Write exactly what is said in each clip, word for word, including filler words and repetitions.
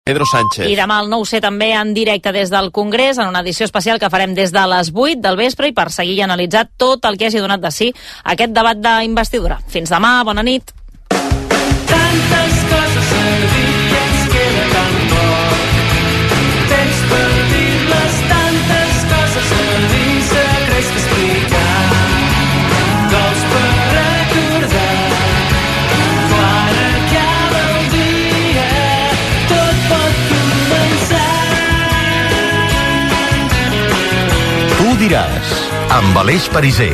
Pedro Sánchez. I demà al nou ce també en directe des del Congrés, en una edició especial que farem des de les vuit del vespre i per seguir i analitzar tot el que hagi donat de si aquest debat d'investidura. Fins demà, bona nit. Tantes coses a dir, ens queda tan poc temps per dir-les, tantes coses a dir, secrets que explicar, gols per recordar, quan acaba el dia, tot pot començar. Tu diràs, amb Aleix Pariser.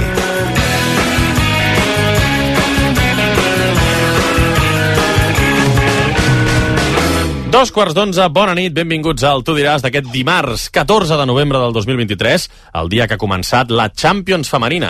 Dos quarts d'onze, bona nit, benvinguts al Tu diràs d'aquest dimarts catorze de novembre del dos mil vint-i-tres, el dia que ha començat la Champions femenina.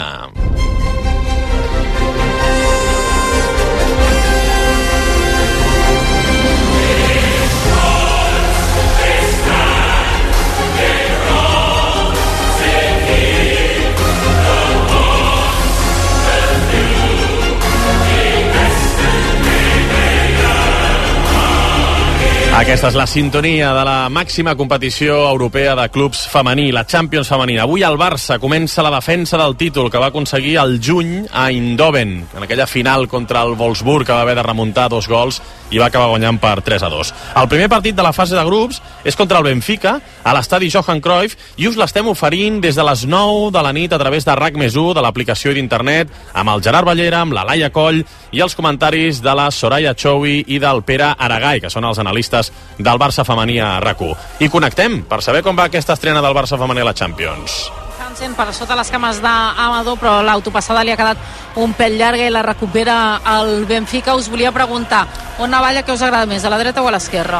Aquesta és la sintonia de la màxima competició europea de clubs femení, la Champions femenina. Avui el Barça comença la defensa del títol que va aconseguir al juny a Eindhoven, en aquella final contra el Wolfsburg, que va haver de remuntar dos gols i va acabar guanyant per tres a dos. El primer partit de la fase de grups és contra el Benfica, a l'estadi Johan Cruyff, i us l'estem oferint des de les nou de la nit a través de RAC més u, de l'aplicació d'internet, amb el Gerard Ballera, amb la Laia Coll i els comentaris de la Soraya Choui i del Pere Aragai, que són els analistes del Barça femení a RAC u. I connectem per saber com va aquesta estrena del Barça femení a la Champions. Hansen per sota les cames d'Amador, però l'autopassada li ha quedat un pèl llarga i la recupera el Benfica. Us volia preguntar, on Navalla què us agrada més, a la dreta o a l'esquerra?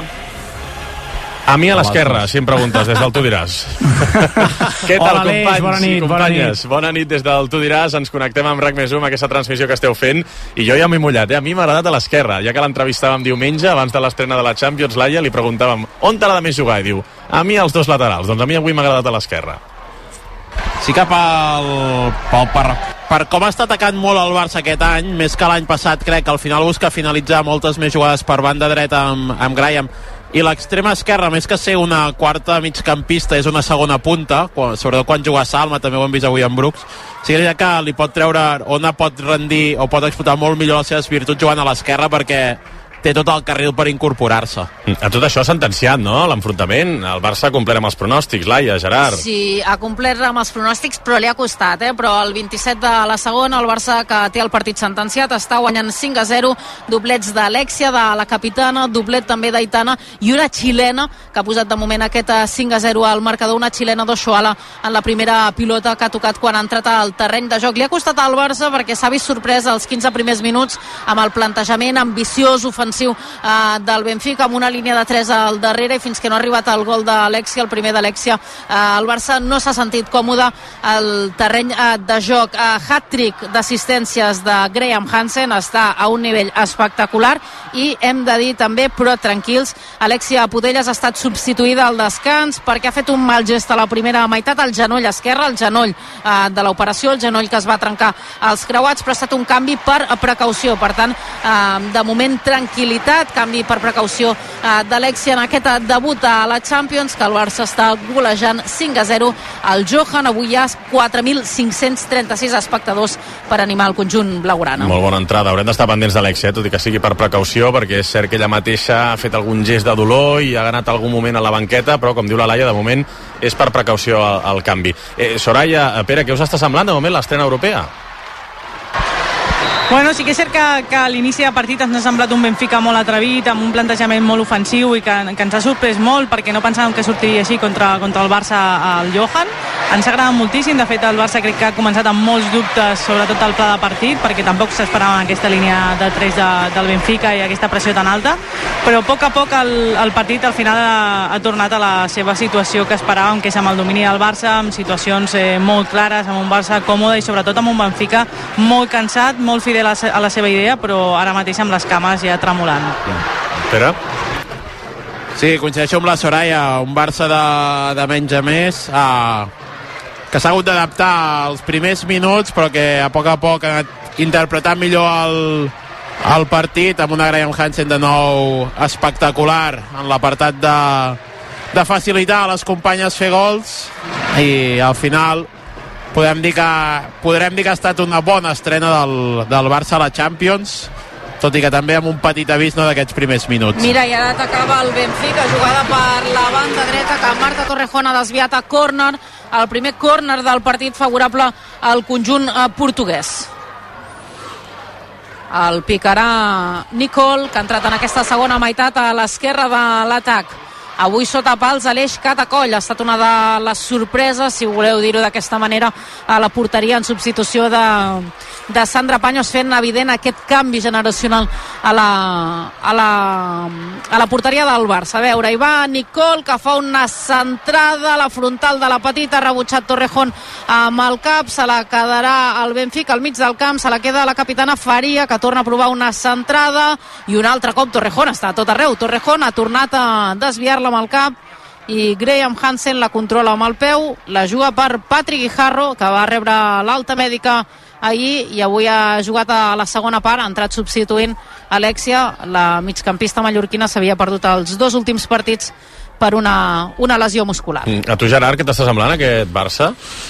A mi a l'esquerra, si em preguntes, des del Tu diràs. Què tal, Hola, companys bona nit, i companyes? bona nit. Bona nit des del Tu diràs. Ens connectem amb RAC més u, amb aquesta transmissió que esteu fent. I jo ja m'he mullat, eh? A mi m'ha agradat a l'esquerra. Ja que l'entrevistàvem diumenge, abans de l'estrena de la Champions, Laia, li preguntàvem on t'agrada més jugar? I diu, a mi els dos laterals. Doncs a mi avui m'ha agradat a l'esquerra. Sí que pel, pel, per, per com ha estat atacant molt el Barça aquest any, més que l'any passat, crec que al final busca finalitzar moltes més jugades per banda dreta amb, amb Graham, i l'extrema esquerra, més que ser una quarta migcampista, és una segona punta, quan, sobretot quan juga a Salma, també ho hem vist avui amb Brooks. Sí que li pot treure, Ona pot rendir o pot explotar molt millor les seves virtuts jugant a l'esquerra, perquè té tot el carril per incorporar-se. A tot això ha sentenciat, no?, l'enfrontament. El Barça ha complert amb els pronòstics, Laia, Gerard. Sí, ha complert amb els pronòstics, però li ha costat, eh? Però el vint-i-set de la segona, el Barça, que té el partit sentenciat, està guanyant cinc a zero, doblets d'Alexia, de la capitana, doblet també d'Aitana, i una xilena, que ha posat de moment aquest cinc a zero al marcador, una xilena d'Oshoala en la primera pilota que ha tocat quan ha entrat al terreny de joc. Li ha costat al Barça perquè s'ha vist sorprès als quinze primers minuts amb el plantejament ambiciós, ofensiu Uh, del Benfica, amb una línia de tres al darrere, i fins que no ha arribat el gol d'Alexia, el primer d'Alexia, uh, el Barça no s'ha sentit còmode al terreny uh, de joc. Uh, hat-trick d'assistències de Graham Hansen, està a un nivell espectacular, i hem de dir també, però tranquils, Alexia Putellas ha estat substituïda al descans perquè ha fet un mal gest a la primera meitat, al genoll esquerre, el genoll uh, de l'operació, el genoll que es va trencar als creuats, però ha estat un canvi per precaució. Per tant, uh, de moment tranquil·litat, canvi per precaució uh, d'Alexia en aquest debut a la Champions, que el Barça està golejant cinc a zero al Johan. Avui hi ha quatre mil cinc-cents trenta-sis espectadors per animar el conjunt blaugrana. Molt bona entrada. Haurem d'estar pendents d'Alexia, tot i que sigui per precaució, perquè és cert que ella mateixa ha fet algun gest de dolor i ha ganat algun moment a la banqueta, però com diu la Laia, de moment és per precaució el, el canvi. Eh, Soraya, Pere, què us està semblant de moment l'estrena europea? Bueno, sí que és cert que, que a l'inici de partit ens ha semblat un Benfica molt atrevit, amb un plantejament molt ofensiu i que, que ens ha sorprès molt perquè no pensàvem que sortiria així contra, contra el Barça al Johan. Ens ha agradat moltíssim, de fet el Barça crec que ha començat amb molts dubtes, sobretot el pla de partit, perquè tampoc s'esperava aquesta línia de tres de, del Benfica i aquesta pressió tan alta, però a poc a poc el, el partit al final ha, ha tornat a la seva situació que esperàvem, que és amb el domini del Barça, amb situacions eh, molt clares, amb un Barça còmode i sobretot amb un Benfica molt cansat, molt fidel a la, a la seva idea, però ara mateix amb les cames ja tremolant. Pere? Sí, coincideixo amb la Soraya, un Barça de, de menys a més, eh, que s'ha hagut d'adaptar als primers minuts, però que a poc a poc ha anat interpretant millor el, el partit, amb una Graham Hansen de nou espectacular en l'apartat de, de facilitar a les companyes fer gols, i al final podem dir que, podrem dir que ha estat una bona estrena del, del Barça a la Champions, tot i que també amb un petit avís, no, d'aquests primers minuts. Mira, i ara atacava el Benfica, jugada per la banda dreta, que Marta Torrejón ha desviat a córner, el primer córner del partit favorable al conjunt portuguès. El picarà Nicol, que ha entrat en aquesta segona meitat a l'esquerra de l'atac. Avui sota pals a l'eix Catacoll, ha estat una de les sorpreses, si voleu dir-ho d'aquesta manera, a la porteria en substitució de, de Sandra Paños, fent evident aquest canvi generacional a la, a la, a la porteria del Barça. A veure, hi va Nicol, que fa una centrada a la frontal de la petita, ha rebutjat Torrejón amb el cap, se la quedarà al Benfica al mig del camp, se la queda la capitana Faria, que torna a provar una centrada, i un altre cop Torrejón, està a tot arreu, Torrejón ha tornat a desviar-la amb el cap, i Graham Hansen la controla amb el peu, la juga per Patrick Guijarro, que va rebre l'alta mèdica ahir i avui ha jugat a la segona part, ha entrat substituint Alexia, la migcampista mallorquina s'havia perdut els dos últims partits per una, una lesió muscular. A tu, Gerard, què t'està semblant aquest Barça?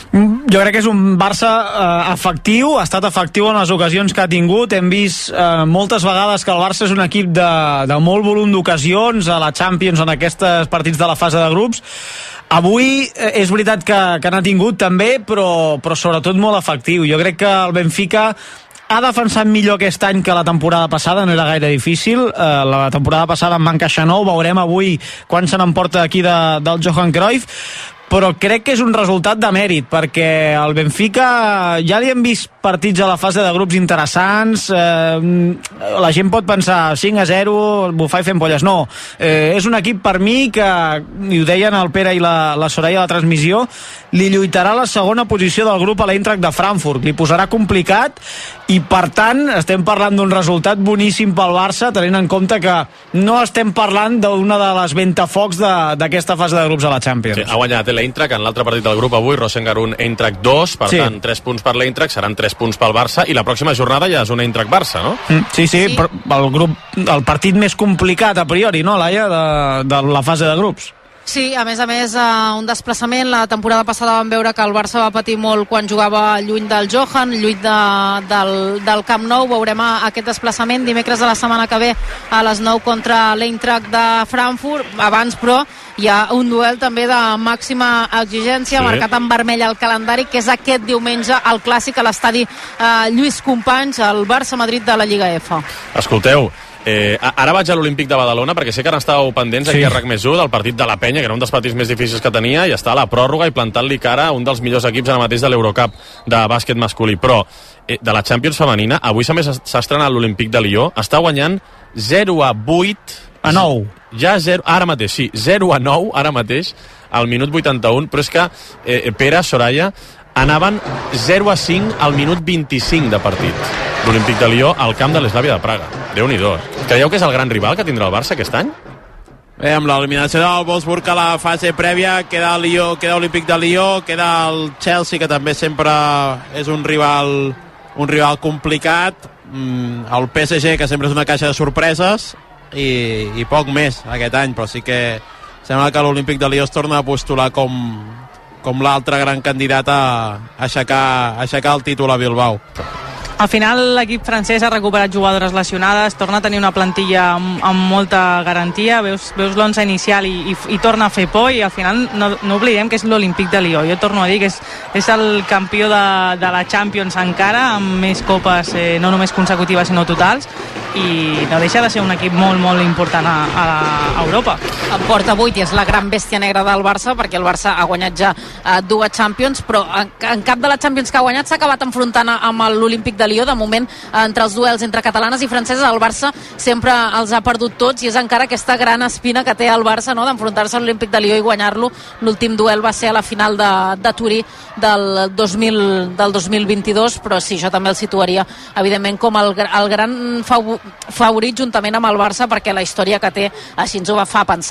Jo crec que és un Barça eh, efectiu, ha estat efectiu en les ocasions que ha tingut. Hem vist eh, moltes vegades que el Barça és un equip de, de molt volum d'ocasions a la Champions, en aquests partits de la fase de grups. Avui eh, és veritat que, que n'ha tingut també, però, però sobretot molt efectiu. Jo crec que el Benfica ha defensat millor aquest any que la temporada passada, no era gaire difícil. Eh, la temporada passada en van encaixar nou, veurem avui quan se n'emporta aquí de, del Johan Cruyff, però crec que és un resultat de mèrit, perquè el Benfica ja li hem vist partits a la fase de grups interessants, eh, la gent pot pensar cinc a zero, bufar i fer ampolles. No, eh, és un equip per mi que, i ho deien el Pere i la, la Soraya a la transmissió, li lluitarà la segona posició del grup a l'Eintracht de Frankfurt, li posarà complicat, i per tant estem parlant d'un resultat boníssim pel Barça, tenint en compte que no estem parlant d'una de les ventafocs d'aquesta fase de grups a la Champions. Sí, ha guanyat l'Eintracht en l'altre partit del grup avui, Rosengarun Eintracht dos, per sí. tant tres punts per l'Eintracht, seran tres punts pel Barça, i la pròxima jornada ja és un Eintracht-Barça, no? Mm, sí, sí, sí. El, grup, el partit més complicat a priori, no, Laia, de, de la fase de grups. Sí, a més a més, uh, un desplaçament. La temporada passada vam veure que el Barça va patir molt quan jugava lluny del Johan, lluny de, del, del Camp Nou. Veurem aquest desplaçament dimecres de la setmana que ve a les nou contra l'Eintracht de Frankfurt. Abans, però, hi ha un duel també de màxima exigència, sí. marcat en vermell al calendari, que és aquest diumenge, el clàssic a l'estadi uh, Lluís Companys, el Barça-Madrid de la Lliga F. Escolteu, Eh, ara vaig a l'Olímpic de Badalona, perquè sé que ara estàveu pendents sí. aquí a RAC més u del partit de la Penya, que era un dels partits més difícils que tenia, i està a la pròrroga i plantant-li cara a un dels millors equips ara mateix de l'Eurocup de bàsquet masculí. Però eh, de la Champions femenina, avui s'ha estrenat l'Olímpic de Lió, està guanyant zero a vuit a nou. Ja zero, ara mateix, sí, zero a nou ara mateix, al minut vuitanta-un, però és que eh, Pere, Soraya, anaven zero a cinc al minut vint-i-cinc de partit. L'Olímpic de Lió al camp de l'Eslàvia de Praga. Déu-n'hi-do. Creieu que és el gran rival que tindrà el Barça aquest any? Bé, amb l'eliminació del Wolfsburg a la fase prèvia, queda el Lió, queda l'Olímpic de Lió, queda el Chelsea, que també sempre és un rival un rival complicat, el P S G, que sempre és una caixa de sorpreses, i, i poc més aquest any, però sí que sembla que l'Olímpic de Lió es torna a postular com, com l'altre gran candidat a aixecar, a aixecar el títol a Bilbao. Al final l'equip francès ha recuperat jugadores lesionades, torna a tenir una plantilla amb, amb molta garantia, veus, veus l'onze inicial i, i, i torna a fer por, i al final no, no oblidem que és l'Olímpic de Lió. Jo torno a dir que és, és el campió de, de la Champions encara, amb més copes, eh, no només consecutives sinó totals, i no deixa de ser un equip molt, molt important a, a, a Europa. En porta vuit i és la gran bèstia negra del Barça, perquè el Barça ha guanyat ja eh, dues Champions, però en, en cap de les Champions que ha guanyat s'ha acabat enfrontant amb l'Olímpic de Lió. De moment, entre els duels entre catalanes i franceses, el Barça sempre els ha perdut tots, i és encara aquesta gran espina que té el Barça, no?, d'enfrontar-se a l'Olímpic de Lió i guanyar-lo. L'últim duel va ser a la final de, de Turí del dos mil, del dos mil vint-i-dos, però sí, jo també el situaria evidentment com el, el gran favorit juntament amb el Barça, perquè la història que té així ens ho fa pensar.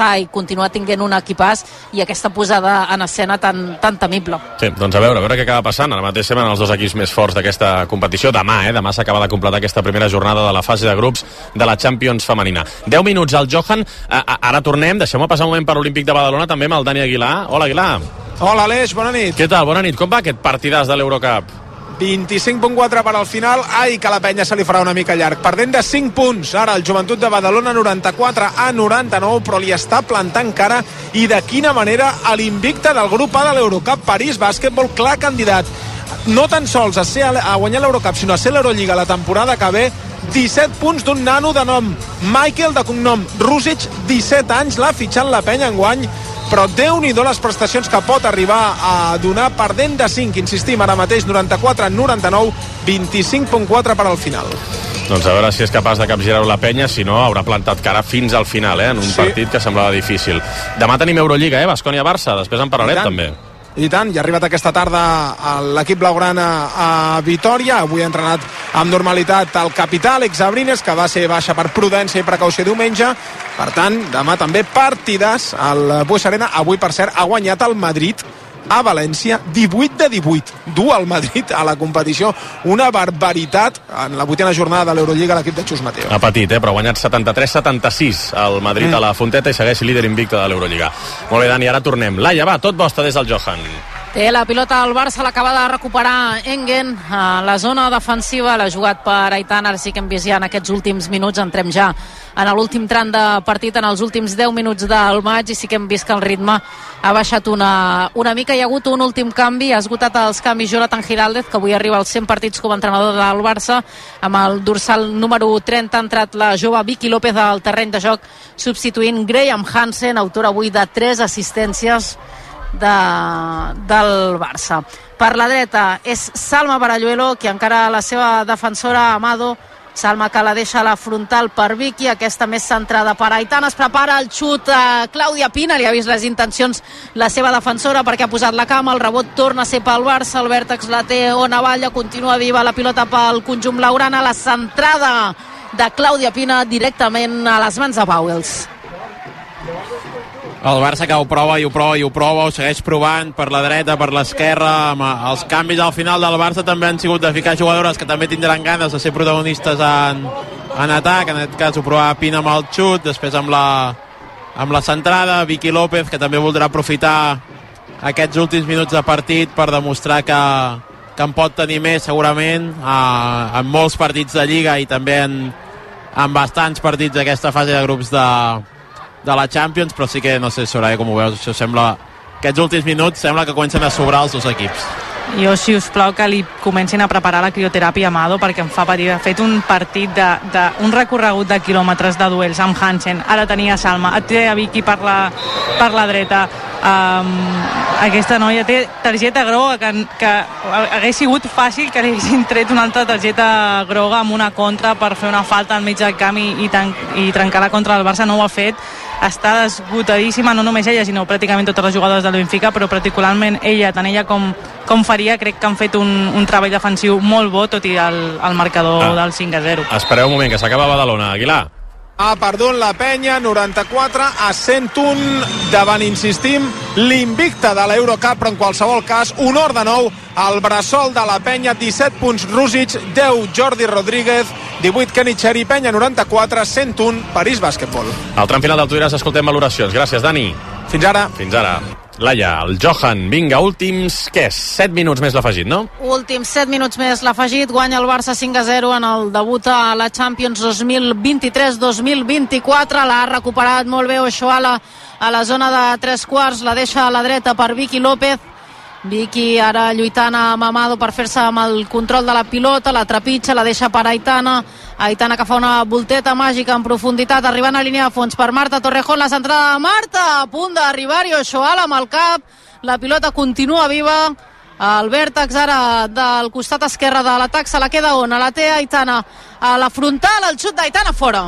està i continua tinguent un equipàs i aquesta posada en escena tan, tan temible. Sí, doncs a veure, a veure què acaba passant. Ara mateix semblen els dos equips més forts d'aquesta competició. Demà, eh? Demà s'acaba de completar aquesta primera jornada de la fase de grups de la Champions femenina. deu minuts al Johan. Ara tornem, deixem-me passar un moment per l'Olímpic de Badalona també amb el Dani Aguilar. Hola, Aguilar. Hola, Aleix, bona nit. Què tal? Bona nit. Com va aquest partidàs de l'Eurocup? vint-i-cinc punt quatre per al final. Ai, que la penya se li farà una mica llarg. Perdent de cinc punts. Ara el Joventut de Badalona noranta-quatre a noranta-nou, però li està plantant cara, i de quina manera, a l'invicte del grup A de l'Eurocup. París Bàsquetbol, clar candidat. No tan sols a, ser a guanyar l'Eurocup, sinó a ser l'Eurolliga la temporada que ve. disset punts d'un nano de nom Michael, de cognom Rusic, disset anys, l'ha fitxat la penya enguany, però Déu-n'hi-do les prestacions que pot arribar a donar, perdent de cinc, insistim, ara mateix noranta-quatre a noranta-nou, vint-i-cinc punt quatre per al final. Doncs a veure si és capaç de capgirar-ho la penya, si no haurà plantat cara fins al final, eh, en un sí. partit que semblava difícil. Demà tenim Eurolliga, eh, Baskonia-Barça, després en parlarem també. I tant, i ha arribat aquesta tarda l'equip blaugrana a Vitòria. Avui ha entrenat amb normalitat el capità Àlex Abrines, que va ser baixa per prudència i precaució diumenge. Per tant, demà també partidàs al Bues Arena. Avui, per cert, ha guanyat el Madrid a València, divuit de divuit. Du el Madrid a la competició. Una barbaritat en la vuitena jornada de l'Eurolliga l'equip de Xus Mateo. Ha patit, eh, però ha guanyat setanta-tres setanta-sis el Madrid mm. a la Fonteta i segueix líder invicte de l'Eurolliga. Molt bé, Dani, ara tornem. Laia, va, tot vostre des del Johan. Té la pilota al Barça, l'acaba de recuperar Engen a la zona defensiva, l'ha jugat per Aitana, ara sí que hem vist ja en aquests últims minuts, entrem ja en l'últim tram de partit, en els últims deu minuts del maig, i sí que hem vist que el ritme ha baixat una, una mica. Hi ha hagut un últim canvi, ha esgotat els canvis Jonathan Giraldez, que avui arriba als cent partits com a entrenador del Barça, amb el dorsal número trenta ha entrat la jove Vicky López al terreny de joc, substituint Graham Hansen, autor avui de tres assistències de, del Barça. Per la dreta és Salma Baralluelo, que encara la seva defensora Amado. Salma, que la deixa a la frontal per Vicky, aquesta més centrada per Aitana. Es prepara el xut a Clàudia Pina, li ha vist les intencions la seva defensora perquè ha posat la cama, el rebot torna a ser pel Barça, el vèrtex la té Ona Valla, continua viva la pilota pel conjunt blaugrana, la centrada de Clàudia Pina directament a les mans de Pauwels. El Barça que ho prova i ho prova i ho prova, ho segueix provant per la dreta, per l'esquerra. Els canvis al final del Barça també han sigut de ficar jugadores que també tindran ganes de ser protagonistes en, en atac. En aquest cas ho provava Pina amb el xut, després amb la, amb la centrada, Vicky López, que també voldrà aprofitar aquests últims minuts de partit per demostrar que, que en pot tenir més segurament eh, en molts partits de Lliga i també en, en bastants partits d'aquesta fase de grups de de la Champions, però sí que no sé, Soraya, com ho veus, això sembla, aquests últims minuts sembla que comencen a sobrar els dos equips. Jo, si us plau, que li comencin a preparar la crioteràpia a Amado, perquè em fa patir. Ha fet un partit de, de un recorregut de quilòmetres de duels amb Hansen, ara tenia Salma, et té a Vicky per la, per la dreta. Um, aquesta noia té targeta groga, que, que hagués sigut fàcil que li haguessin tret una altra targeta groga amb una contra per fer una falta enmig del camp i, i, tan, i trencar la contra del Barça. No ho ha fet, està esgotadíssima, no només ella sinó pràcticament totes les jugadores del Benfica, però particularment ella, tant ella com, com Faria, crec que han fet un, un treball defensiu molt bo, tot i el, el marcador ah. del cinc a zero. Espereu un moment, que s'acaba Badalona. Aguilar. Ha perdut la penya, noranta-quatre a cent un, davant, insistim, l'invicte de l'Eurocup, però en qualsevol cas, honor de nou al bressol de la penya, disset punts Rusic, deu Jordi Rodríguez, divuit Kenny Cherry, penya noranta-quatre, cent un, París Bàsquetbol. Al tram final del Tu diràs, escoltem valoracions. Gràcies, Dani. Fins ara. Fins ara. Laia, el Johan, vinga, últims, què és? set minuts més l'afegit, no? Últims set minuts més l'afegit, guanya el Barça cinc a zero en el debut a la Champions dos mil vint-i-tres dos mil vint-i-quatre, l'ha recuperat molt bé Oshoala a la zona de tres quarts, la deixa a la dreta per Vicky López. Vicky ara lluitant amb Amado per fer-se amb el control de la pilota, la trepitja, la deixa per Aitana. Aitana que fa una volteta màgica en profunditat, arribant a línia de fons per Marta Torrejón, la centrada de Marta, a punt d'arribar-hi Oshoala amb el cap, la pilota continua viva, el vèrtex ara del costat esquerre de l'atac, se la queda on? La té Aitana a la frontal, el xut d'Aitana fora.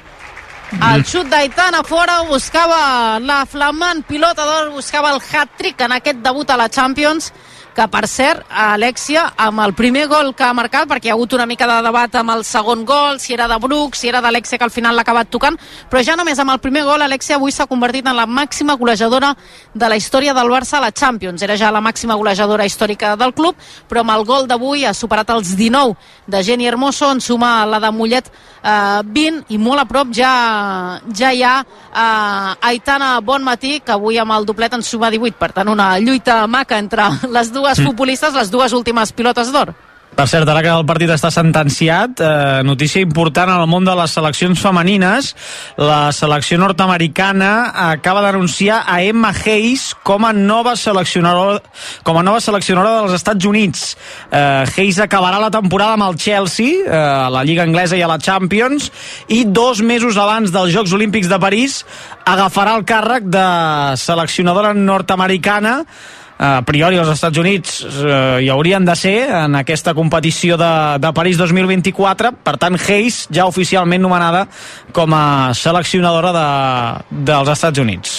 El xut d'Aitana fora, buscava la flamant pilota d'or, buscava el hat-trick en aquest debut a la Champions. que per cert, Alexia, amb el primer gol que ha marcat, perquè hi ha hagut una mica de debat amb el segon gol, si era de Brooks, si era d'Alexia, que al final l'ha acabat tocant, però ja només amb el primer gol, Alexia avui s'ha convertit en la màxima golejadora de la història del Barça a la Champions. Era ja la màxima golejadora històrica del club, però amb el gol d'avui ha superat els dinou de Jenny Hermoso, en suma la de Mollet eh, vint, i molt a prop ja, ja hi ha eh, Aitana Bonmatí, que avui amb el doblet en suma divuit, per tant una lluita maca entre les dues mm. futbolistes, les dues últimes pilotes d'or. Per cert, ara que el partit està sentenciat, eh, notícia important en el món de les seleccions femenines. La selecció nord-americana acaba d'anunciar a Emma Hayes com a nova seleccionadora, com a nova seleccionadora dels Estats Units. Eh, Hayes acabarà la temporada amb el Chelsea, eh, a la Lliga Anglesa i a la Champions, i dos mesos abans dels Jocs Olímpics de París agafarà el càrrec de seleccionadora nord-americana. A priori els Estats Units eh, hi haurien de ser en aquesta competició de, de París dos mil vint-i-quatre, per tant Hayes ja oficialment nomenada com a seleccionadora de, dels Estats Units.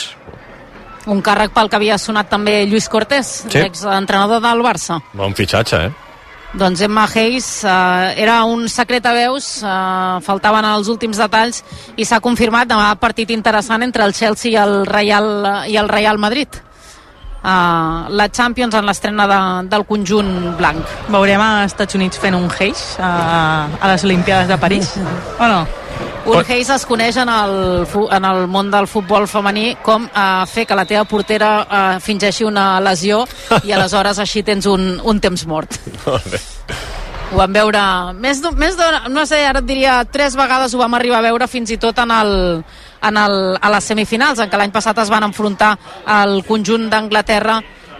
Un càrrec pel que havia sonat també Lluís Cortés, sí. L'exentrenador del Barça. Bon fitxatge, eh? Doncs Emma Hayes eh, era un secret a veus, eh, faltaven els últims detalls i s'ha confirmat demà partit interessant entre el Chelsea i el Real, i el Real Madrid. Uh, la Champions en l'estrena de, del conjunt blanc. Veurem a Estats Units fent un Hayes uh, a les Olimpiades de París o no? Un Hayes es coneix en el, en el món del futbol femení com uh, fer que la teva portera uh, fingeixi una lesió i aleshores així tens un, un temps mort. Molt bé. Ho vam veure més de, més de, no sé, ara et diria tres vegades ho vam arribar a veure, fins i tot en el En el, a les semifinals, en què l'any passat es van enfrontar el conjunt d'Anglaterra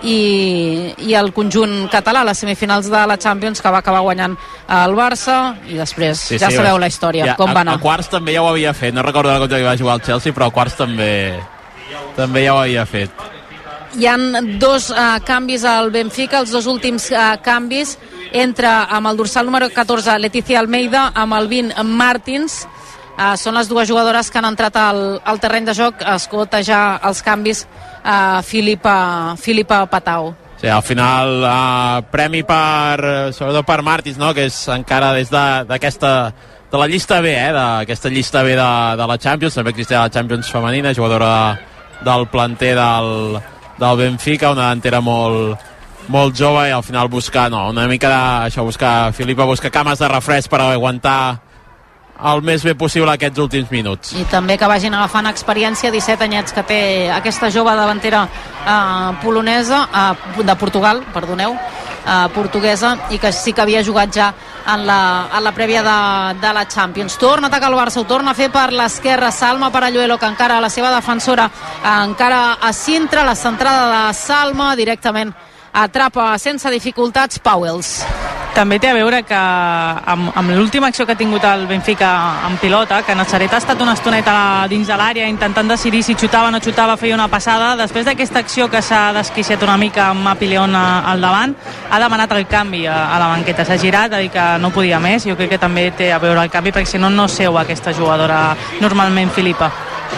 i, i el conjunt català a les semifinals de la Champions, que va acabar guanyant el Barça, i després sí, ja sí, sabeu la història, ja, com va anar. A, a quarts també ja ho havia fet, no recordo contra qui va jugar el Chelsea, però a quarts també també ja ho havia fet. Hi han dos uh, canvis al Benfica, els dos últims uh, canvis, entra amb el dorsal número catorze Leticia Almeida, amb el vint Martins. Uh, són les dues jugadores que han entrat al, al terreny de joc. Escolta ja els canvis uh, Filipa, Filipa Patau. Sí, al final uh, premi per, sobretot per Martins, no? Que és encara des d'aquesta de, de la llista B, eh? d'aquesta llista B de, de la Champions. També existeix la Champions femenina, jugadora del planter del, del Benfica, una davantera molt, molt jove, i al final buscar, no, una mica de, això, buscar, Filipa busca cames de refresc per aguantar el més bé possible aquests últims minuts. I també que vagin agafant experiència, disset anyets que té aquesta jove davantera eh, polonesa, eh, de Portugal, perdoneu, eh, portuguesa, i que sí que havia jugat ja en la, en la prèvia de, de la Champions. Torna a atacar el Barça, ho torna a fer per l'esquerra, Salma Paralluelo, que encara la seva defensora encara a Sintra, la centrada de Salma directament atrapa sense dificultats Pauwels. També té a veure que amb, amb l'última acció que ha tingut el Benfica en pilota, que Nazaret ha estat una estoneta dins de l'àrea intentant decidir si xutava o no xutava, feia una passada. Després d'aquesta acció que s'ha desquiciat una mica amb Mapi León al davant, ha demanat el canvi a, a la banqueta, s'ha girat, ha dit que no podia més. Jo crec que també té a veure el canvi, perquè si no, no seu aquesta jugadora normalment, Filipa.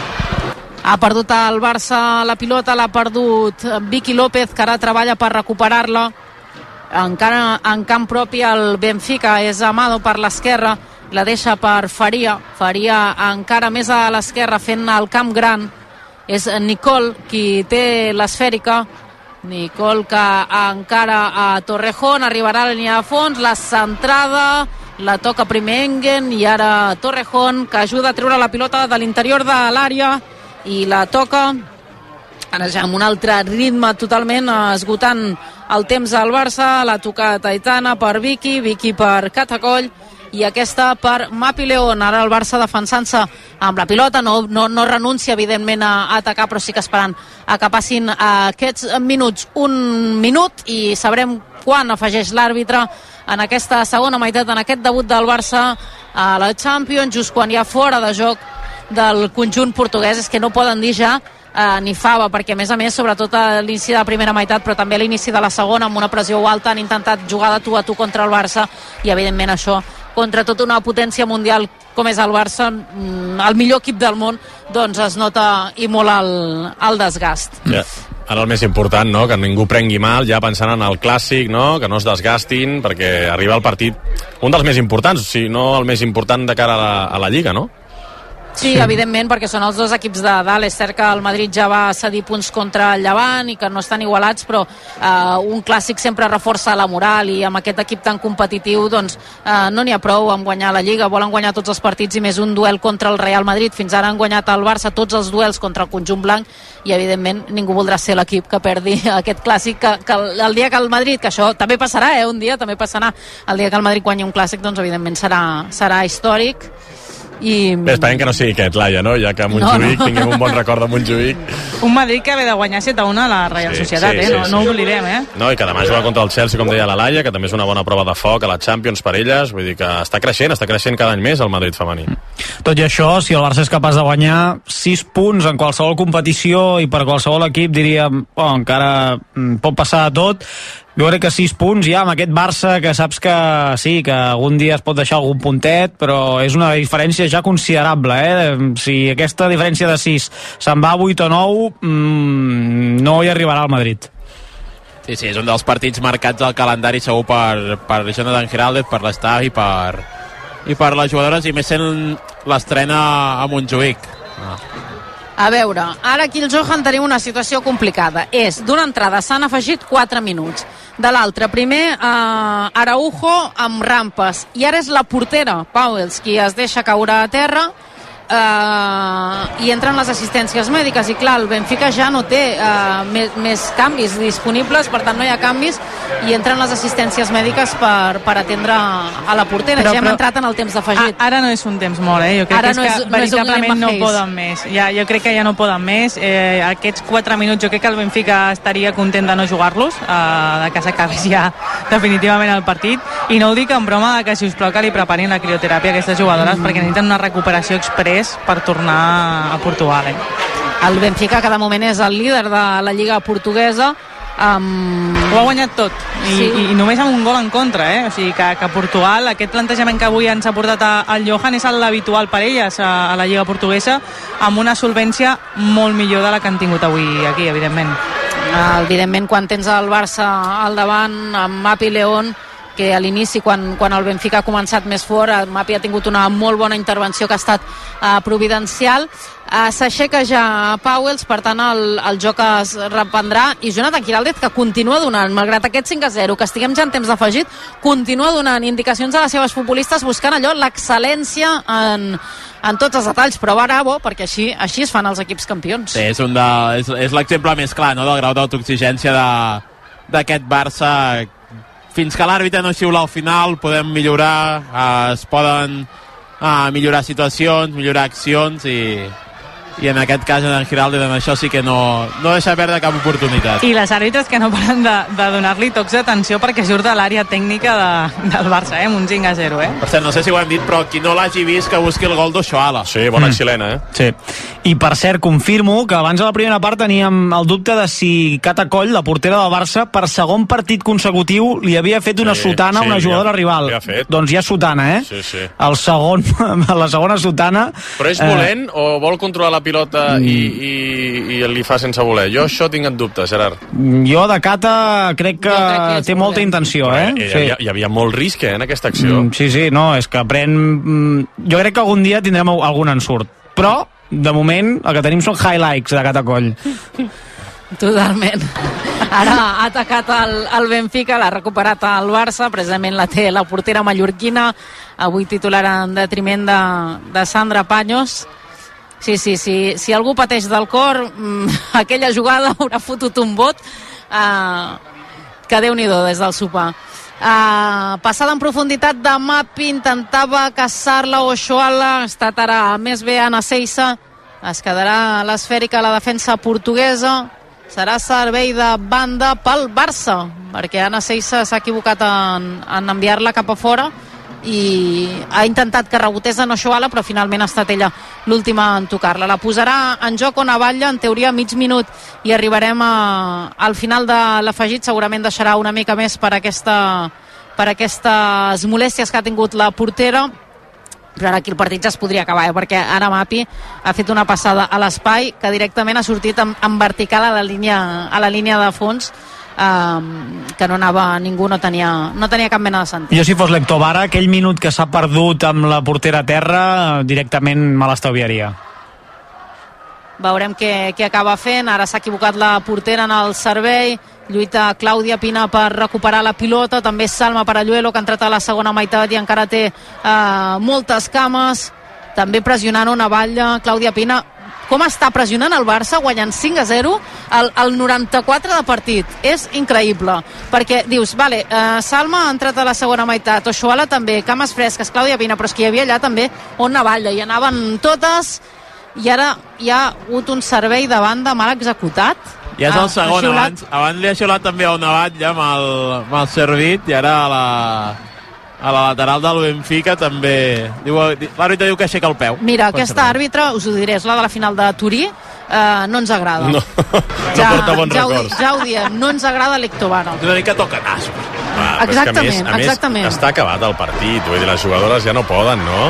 Ha perdut el Barça la pilota, l'ha perdut Vicky López, que ara treballa per recuperar-la. Encara en camp propi el Benfica és Amado per l'esquerra, la deixa per Faria. Faria encara més a l'esquerra fent el camp gran. És Nicole qui té l'esfèrica. Nicole que encara a Torrejón, arribarà a la línia de fons, la centrada, la toca primer Engen i ara Torrejón, que ajuda a treure la pilota de l'interior de l'àrea i la toca ara ja amb un altre ritme, totalment esgotant el temps al Barça. L'ha tocat Aitana per Vicky, Vicky per Catacoll i aquesta per Mapi León. Ara el Barça defensant-se amb la pilota, no, no, no renuncia evidentment a atacar, però sí que esperant a que passin aquests minuts. Un minut i sabrem quan afegeix l'àrbitre en aquesta segona meitat, en aquest debut del Barça a la Champions, just quan hi ha fora de joc del conjunt portuguès. És que no poden dir ja eh, ni fava, perquè a més a més, sobretot a l'inici de la primera meitat, però també a l'inici de la segona, amb una pressió alta, han intentat jugar de tu a tu contra el Barça, i evidentment això, contra tota una potència mundial com és el Barça, el millor equip del món, doncs es nota i molt el, el desgast. Yeah. Ara el més important, no?, que ningú prengui mal, ja pensant en el clàssic, no?, que no es desgastin, perquè arriba el partit, un dels més importants, si no el més important de cara a la, a la Lliga, no? Sí, sí, evidentment, perquè són els dos equips de dalt. És cert que el Madrid ja va cedir punts contra el Llevant i que no estan igualats, però eh, un clàssic sempre reforça la moral, i amb aquest equip tan competitiu doncs eh, no n'hi ha prou amb guanyar la Lliga. Volen guanyar tots els partits i més un duel contra el Real Madrid. Fins ara han guanyat el Barça tots els duels contra el conjunt blanc, i evidentment ningú voldrà ser l'equip que perdi aquest clàssic, que, que el dia que el Madrid, que això també passarà, eh, un dia també passarà, el dia que el Madrid guanyi un clàssic, doncs evidentment serà, serà històric. I... Bé, esperem que no sigui aquest, Laia, no? Ja que a Montjuïc no, no. tinguem un bon record de Montjuïc. Un Madrid que ve de guanyar set a u a la Real sí, Societat, sí, eh? No, sí, no ho oblidem, eh? No, i que demà juga contra el Chelsea, com deia la Laia, que també és una bona prova de foc a la Champions per elles. Vull dir que està creixent, està creixent cada any més el Madrid femení. Tot i això, si el Barça és capaç de guanyar sis punts en qualsevol competició i per qualsevol equip, diríem, oh, encara pot passar de tot. Jo crec que sis punts ja amb aquest Barça, que saps que sí, que algun dia es pot deixar algun puntet, però és una diferència ja considerable, eh? Si aquesta diferència de sis se'n va a vuit o nou, mmm, no hi arribarà al Madrid. Sí, sí, és un dels partits marcats al calendari segur per, per Jonathan Giraldez, per l'estaf i per, i per les jugadores, i més sent l'estrena a Montjuïc. Ah. A veure, ara aquí el Johan tenim una situació complicada. És, d'una entrada s'han afegit quatre minuts. De l'altre, primer eh, Araujo amb rampes, i ara és la portera Pauwels qui es deixa caure a terra, eh, i entren les assistències mèdiques, i clar, el Benfica ja no té eh, més, més canvis disponibles, per tant no hi ha canvis, i entren les assistències mèdiques per, per atendre a la portera. Però, ja hem però, entrat en el temps d'afegit. Ara no és un temps mort, eh? Jo crec ara que, no és és, que veritablement no, no poden més. Ja, jo crec que ja no poden més. Eh, aquests quatre minuts jo crec que el Benfica estaria content de no jugar-los, eh, de que s'acabés ja definitivament el partit, i no ho dic en broma de que, si us plau, que li preparin la crioteràpia a aquestes jugadores, mm. perquè necessiten una recuperació express per tornar a Portugal. Eh? El Benfica cada moment és el líder de la Lliga portuguesa. Um... Ho ha guanyat tot, I, sí. i, i només amb un gol en contra, eh? O sigui que, que Portugal, aquest plantejament que avui ens ha portat al Johan és l'habitual per elles a, a la Lliga portuguesa, amb una solvència molt millor de la que han tingut avui aquí, evidentment. Uh, evidentment, quan tens el Barça al davant amb Mapi León, que a l'inici, quan, quan el Benfica ha començat més fort, el Mapi ha tingut una molt bona intervenció que ha estat uh, providencial. Uh, s'aixeca ja Pauwels, per tant el, el joc es reprendrà, i Jonathan Giraldez, que continua donant, malgrat aquest cinc a zero, que estiguem ja en temps d'afegit, continua donant indicacions a les seves futbolistes, buscant allò, l'excel·lència en, en tots els detalls, però bravo, perquè així, així es fan els equips campions. Sí, és, un de, és, és l'exemple més clar, no?, del grau d'autoexigència d'aquest Barça. Fins que l'àrbitre no xiula al final podem millorar, eh, es poden eh, millorar situacions, millorar accions, i, i en aquest cas en Giraldez en això sí que no, no deixa perdre cap oportunitat. I les àrbitres que no paren de, de donar-li tocs d'atenció perquè surt de l'àrea tècnica de, del Barça, eh, amb un cinc a zero. Eh? Per cert, no sé si ho hem dit, però qui no l'hagi vist que busqui el gol d'Oshoala. Sí, bona mm. xilena, eh? Sí. I per cert, confirmo que abans a la primera part teníem el dubte de si Cata Coll, la portera del Barça, per segon partit consecutiu li havia fet una sí, sotana a sí, una jugadora rival. Doncs hi ha sotana, eh? Sí, sí. El segon, la segona sotana... Però és volent eh... o vol controlar la pilota mm. i, i, i li fa sense voler? Jo això tinc en dubte, Gerard. Jo de Cata crec que, crec que té molta intenció, eh? Hi, sí. hi, hi havia molt risc, eh, en aquesta acció. Mm, sí, sí, no, és que pren... Jo crec que algun dia tindrem algun ensurt. Però, de moment, el que tenim són highlights de Cata Coll. Totalment. Ara ha atacat el, el Benfica, l'ha recuperat el Barça, precisament la té la portera mallorquina, avui titular en detriment de, de Sandra Paños. Sí, sí, sí, si algú pateix del cor, mmm, aquella jugada haurà fotut un bot uh, que Déu-n'hi-do des del sopar. Uh, passada en profunditat de Mapi, intentava caçar-la Oshoala, ha estat ara més bé Ana Seiza, es quedarà l'esfèrica a la defensa portuguesa, serà servei de banda pel Barça, perquè Ana Seiza s'ha equivocat en, en enviar-la cap a fora i ha intentat que rebotés en Oshoala, però finalment ha estat ella l'última en tocar-la. La posarà en joc on Navalla, en teoria mig minut, i arribarem a, al final de l'afegit. Segurament deixarà una mica més per aquesta per aquestes molèsties que ha tingut la portera. però ara aquí el partit ja es podria acabar, eh? Perquè ara Mapi ha fet una passada a l'espai que directament ha sortit en, en vertical a la línia, a la línia de fons, Um, que no anava ningú, no tenia, no tenia cap mena de sentit. Jo si fos l'Hector Vara, aquell minut que s'ha perdut amb la portera a terra, directament me l'estalviaria. Veurem què, què acaba fent. Ara s'ha equivocat la portera en el servei, lluita Clàudia Pina per recuperar la pilota, també Salma Paralluelo, que ha entrat a la segona meitat i encara té uh, moltes cames, també pressionant una batlla. Clàudia Pina, com està pressionant el Barça, guanyant cinc a zero al, al noranta-quatre de partit. És increïble, perquè dius, vale, eh, Salma ha entrat a la segona meitat, Oshuala també, cames fresques, Clàudia Pina, però és que hi havia allà també on Navalla, i anaven totes, i ara hi ha hagut un servei de banda mal executat. Ja és el segon, abans, abans li ha xiulat també a una batlla amb el, amb el servit, i ara a la... a la lateral del Benfica també diu, l'àrbitre diu que aixeca el peu. Mira, aquesta àrbitre, us ho diré, és la de la final de Turí, eh, no ens agrada. No, ja, no porta bons ja records. Ho, ja ho diem, no ens agrada l'Hector Vara. És una mica toca nas. Ah, exactament, a més, a exactament. Més, està acabat el partit, vull dir, les jugadores ja no poden, no?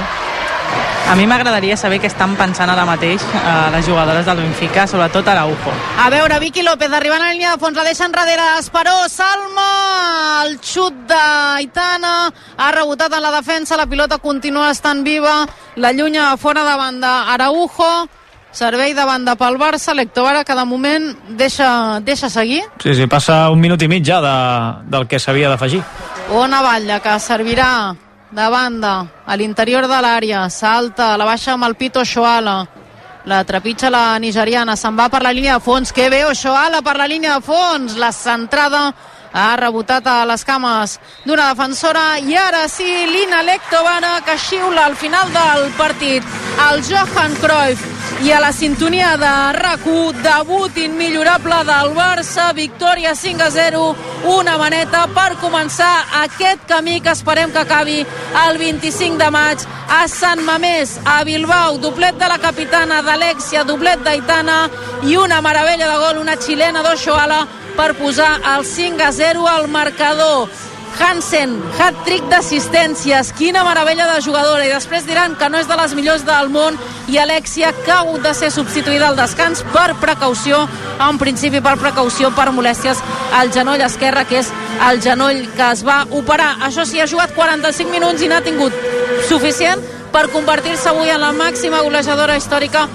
A mi m'agradaria saber què estan pensant ara mateix eh, les jugadores del Benfica, sobretot Araujo. A veure, Vicky López arribant a la línia de fons, la deixa enrere Esperó, Salma, el xut d'Aitana, ha rebotat en la defensa, la pilota continua estant viva, la llunya fora de banda Araujo, servei de banda pel Barça, l'Hector Vara que de moment deixa, deixa seguir. Sí, sí, passa un minut i mig ja de, del que s'havia d'afegir. Ona Batlle, que servirà de banda a l'interior de l'àrea, salta, la baixa amb el Pito Oshuala, la trepitja la nigeriana, se'n va per la línia de fons, que bé Oshuala per la línia de fons, la centrada ha rebotat a les cames d'una defensora, i ara sí, Lina l'Hector Vara, que xiula al final del partit el Johan Cruyff, i a la sintonia de RAC u, debut immillorable del Barça, victòria cinc a zero, una maneta per començar aquest camí que esperem que acabi el vint-i-cinc de maig a Sant Mamés, a Bilbao. Doblet de la capitana d'Alexia, doblet d'Aitana i una meravella de gol, una xilena d'Oshuala per posar el cinc a zero al marcador. Hansen, hat-trick d'assistències, quina meravella de jugadora, i després diran que no és de les millors del món, i Alexia, que ha hagut de ser substituïda al descans per precaució, en principi per precaució, per molèsties al genoll esquerre, que és el genoll que es va operar. Això sí, ha jugat quaranta-cinc minuts i n'ha tingut suficient per convertir-se avui en la màxima golejadora històrica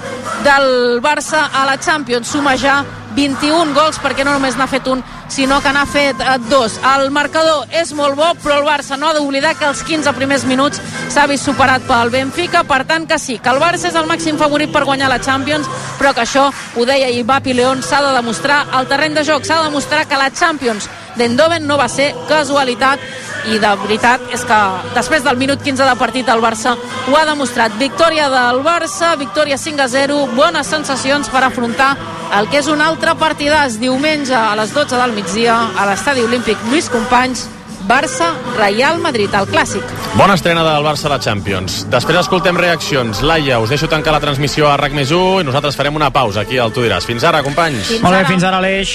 del Barça a la Champions, suma ja vint-i-un gols, perquè no només n'ha fet un, sinó que n'ha fet dos. El marcador és molt bo, però el Barça no ha d'oblidar que els quinze primers minuts s'ha vist superat pel Benfica, per tant que sí, que el Barça és el màxim favorit per guanyar la Champions, però que això, ho deia ahir Bapi León, s'ha de demostrar al terreny de joc, s'ha de demostrar que la Champions d'Eindhoven no va ser casualitat, i de veritat és que després del minut quinze de partit el Barça ho ha demostrat. Victòria del Barça, victòria cinc a zero, bones sensacions per afrontar el que és un altre partidàs diumenge a les dotze del migdia a l'Estadi Olímpic Lluís Companys, Barça-Real Madrid, el clàssic. Bona estrena del Barça a la Champions. Després escoltem reaccions. Laia, us deixo tancar la transmissió a RAC més u i nosaltres farem una pausa aquí al Tu diràs. Fins ara, companys. Fins Molt bé, ara. fins ara, Aleix.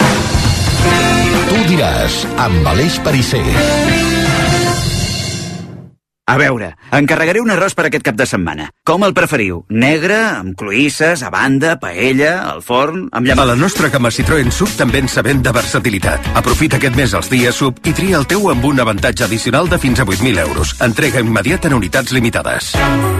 Tu diràs, amb Aleix Perisser. A veure, encarregaré un arròs per aquest cap de setmana. Com el preferiu? Negre, amb cloïsses, a banda, paella, al forn, amb A llamp... la nostra gamma Citroën Sub també ens sabem de versatilitat. Aprofita aquest mes els dies Sub i tria el teu amb un avantatge addicional de fins a vuit mil euros. Entrega immediata en unitats limitades.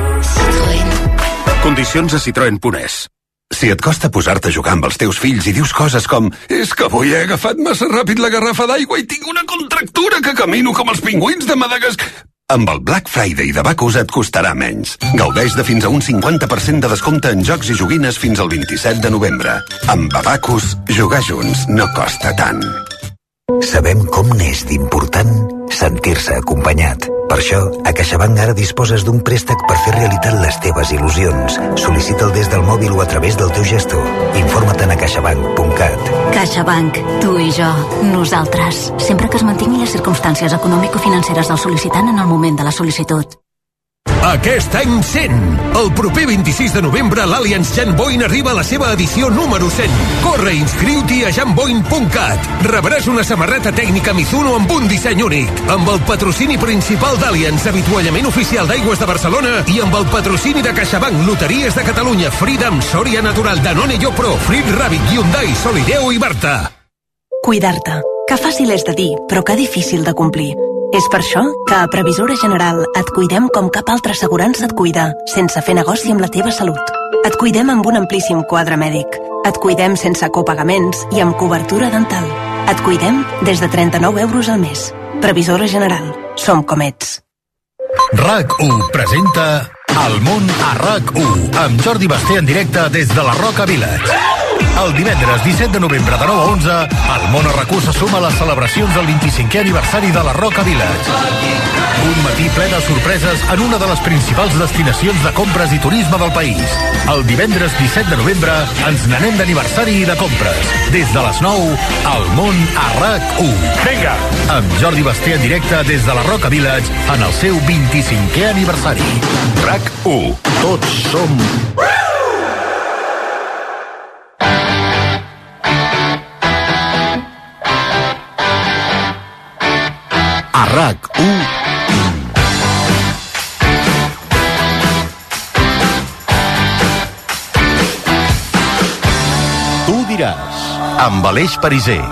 Condicions a citroen punt es. Si et costa posar-te a jugar amb els teus fills i dius coses com «És que avui he agafat massa ràpid la garrafa d'aigua i tinc una contractura que camino com els pingüins de Madagascar...» Amb el Black Friday de Bacus et costarà menys. Gaudeix de fins a un cinquanta per cent de descompte en jocs i joguines fins al vint-i-set de novembre. Amb Abacus, jugar junts no costa tant. Sabem com n'és d'important sentir-se acompanyat. Per això, a CaixaBank ara disposes d'un préstec per fer realitat les teves il·lusions. Sol·licita'l des del mòbil o a través del teu gestor. Informa't a caixabank punt cat. CaixaBank, tu i jo, nosaltres. Sempre que es mantinguin les circumstàncies econòmico-financeres del sol·licitant en el moment de la sol·licitud. Aquest any cent. El proper vint-i-sis de novembre l'Allianz Jan Boyn arriba a la seva edició número cent. Corre i inscriu-t'hi a jan boyn punt cat. Rebràs una samarreta tècnica Mizuno amb un disseny únic, amb el patrocini principal d'Allianz, avituallament oficial d'Aigües de Barcelona, i amb el patrocini de CaixaBank, Loteries de Catalunya, Freedom, Soria Natural, Danone Yopro, Frit Rabbit, Hyundai, Solideo i Barta. Cuidar-te. Que fàcil és de dir, però que difícil de complir. És per això que a Previsora General et cuidem com cap altra assegurança et cuida, sense fer negoci amb la teva salut. Et cuidem amb un amplíssim quadre mèdic. Et cuidem sense copagaments i amb cobertura dental. Et cuidem des de trenta-nou euros al mes. Previsora General. Som com ets. RAC u presenta El món a RAC u amb Jordi Basté en directe des de la Roca Village. El divendres disset de novembre de nou a onze, el món a RAC u se suma a les celebracions del vint-i-cinquè aniversari de la Roca Village. Un matí ple de sorpreses en una de les principals destinacions de compres i turisme del país. El divendres disset de novembre ens n'anem d'aniversari i de compres. Des de les nou, el món a RAC u. Vinga! Amb Jordi Basté en directe des de la Roca Village en el seu vint-i-cinquè aniversari. RAC u. Tots som... A RAC u. Tu diràs, amb Aleix Pariser.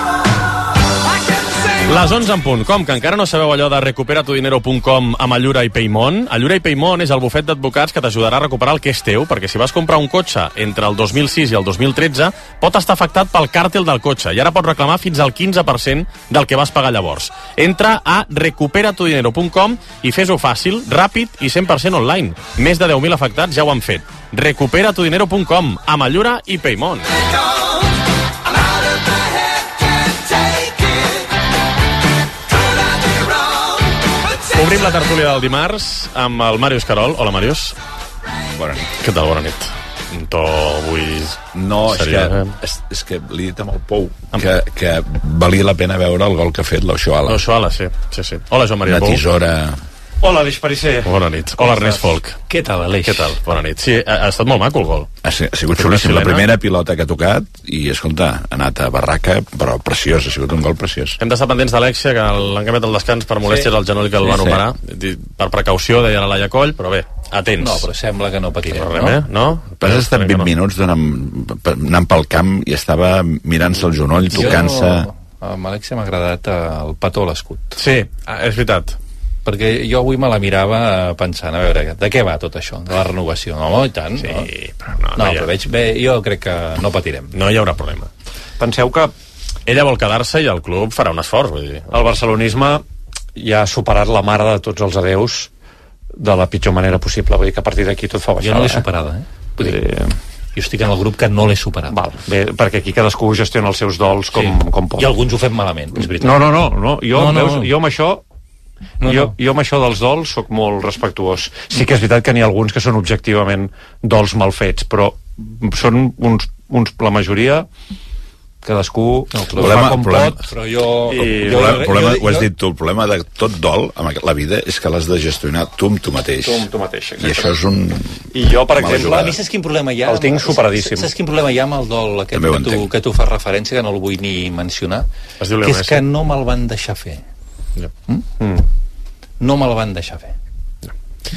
Les onze en punt. Com que encara no sabeu allò de recupera tu dinero punt com amb Allura i Paymont? Allura i Paymont és el bufet d'advocats que t'ajudarà a recuperar el que és teu, perquè si vas comprar un cotxe entre el dos mil sis i el dos mil tretze, pot estar afectat pel càrtel del cotxe i ara pots reclamar fins al quinze per cent del que vas pagar llavors. Entra a recupera tu dinero punt com i fes-ho fàcil, ràpid i cent per cent online. Més de deu mil afectats ja ho han fet. recupera tu dinero punt com amb Allura i Paymont. Obrim la tertúlia del dimarts amb el Màrius Carol. Hola, Màrius. Bona nit. Què tal, bona nit? Un to avui... No, és que, és, és que li he dit amb el Pou que, que valia la pena veure el gol que ha fet l'Oixoala. L'Oixoala, sí, sí, sí. Hola, Joan Maria Pou. Una tisora... Hola, Aleix Pariser. Bona nit. Hola, Ernest Folk. Què tal, Aleix? Què tal? Bona nit. Sí, ha, ha estat molt maco el gol. Ha, ha sigut xulíssim. La primera pilota que ha tocat i, escolta, ha anat a barraca, però preciós, ha sigut un gol preciós. Hem d'estar pendents d'Alexia, que l'han canviat al descans per molèsties sí. al genoll que el sí, van operar. Sí. Per precaució, deia la Laia Coll, però bé, atents. No, però sembla que no patirem, no? Res, no? Però has estat vint minuts anant, anant pel camp i estava mirant-se el genoll, tocant-se... Amb Alexia m'ha agradat el petó a l'escut. Sí, és veritat. Perquè jo avui me la mirava pensant, a veure, de què va tot això, de la renovació? No, i tant, sí, no? Però no, no, no ha... però veig, bé, jo crec que no patirem. No hi haurà problema. Penseu que ella vol quedar-se i el club farà un esforç, vull dir. El barcelonisme ja ha superat la mare de tots els adeus de la pitjor manera possible, vull dir que a partir d'aquí tot fa baixada. Jo no l'he superada, eh? Vull dir... Jo estic en el grup que no l'he superat. Val, bé, perquè aquí cadascú gestiona els seus dols com, sí. com pot. I alguns ho fem malament, és veritat. No, no, no, no. Jo, no, no. Veus, jo amb això No, jo, no. jo amb això dels dols sóc molt respectuós. Sí que és veritat que n'hi ha alguns que són objectivament dols mal fets, però són uns, uns la majoria cadascú no, el problema, fa com problema, pot, però jo... I, el problema, jo, problema jo, ho has dit tu, el problema de tot dol amb la vida és que l'has de gestionar tu amb tu mateix. Tu amb tu mateix, exactament. I això és un... I jo, per exemple, a mi saps quin problema hi ha? El tinc superadíssim. Saps quin problema hi ha amb el dol aquest que tu, que tu fas referència, que no el vull ni mencionar? Que és que no me'l van deixar fer. Ja. Mm? Mm. No me'l van deixar fer. Ja.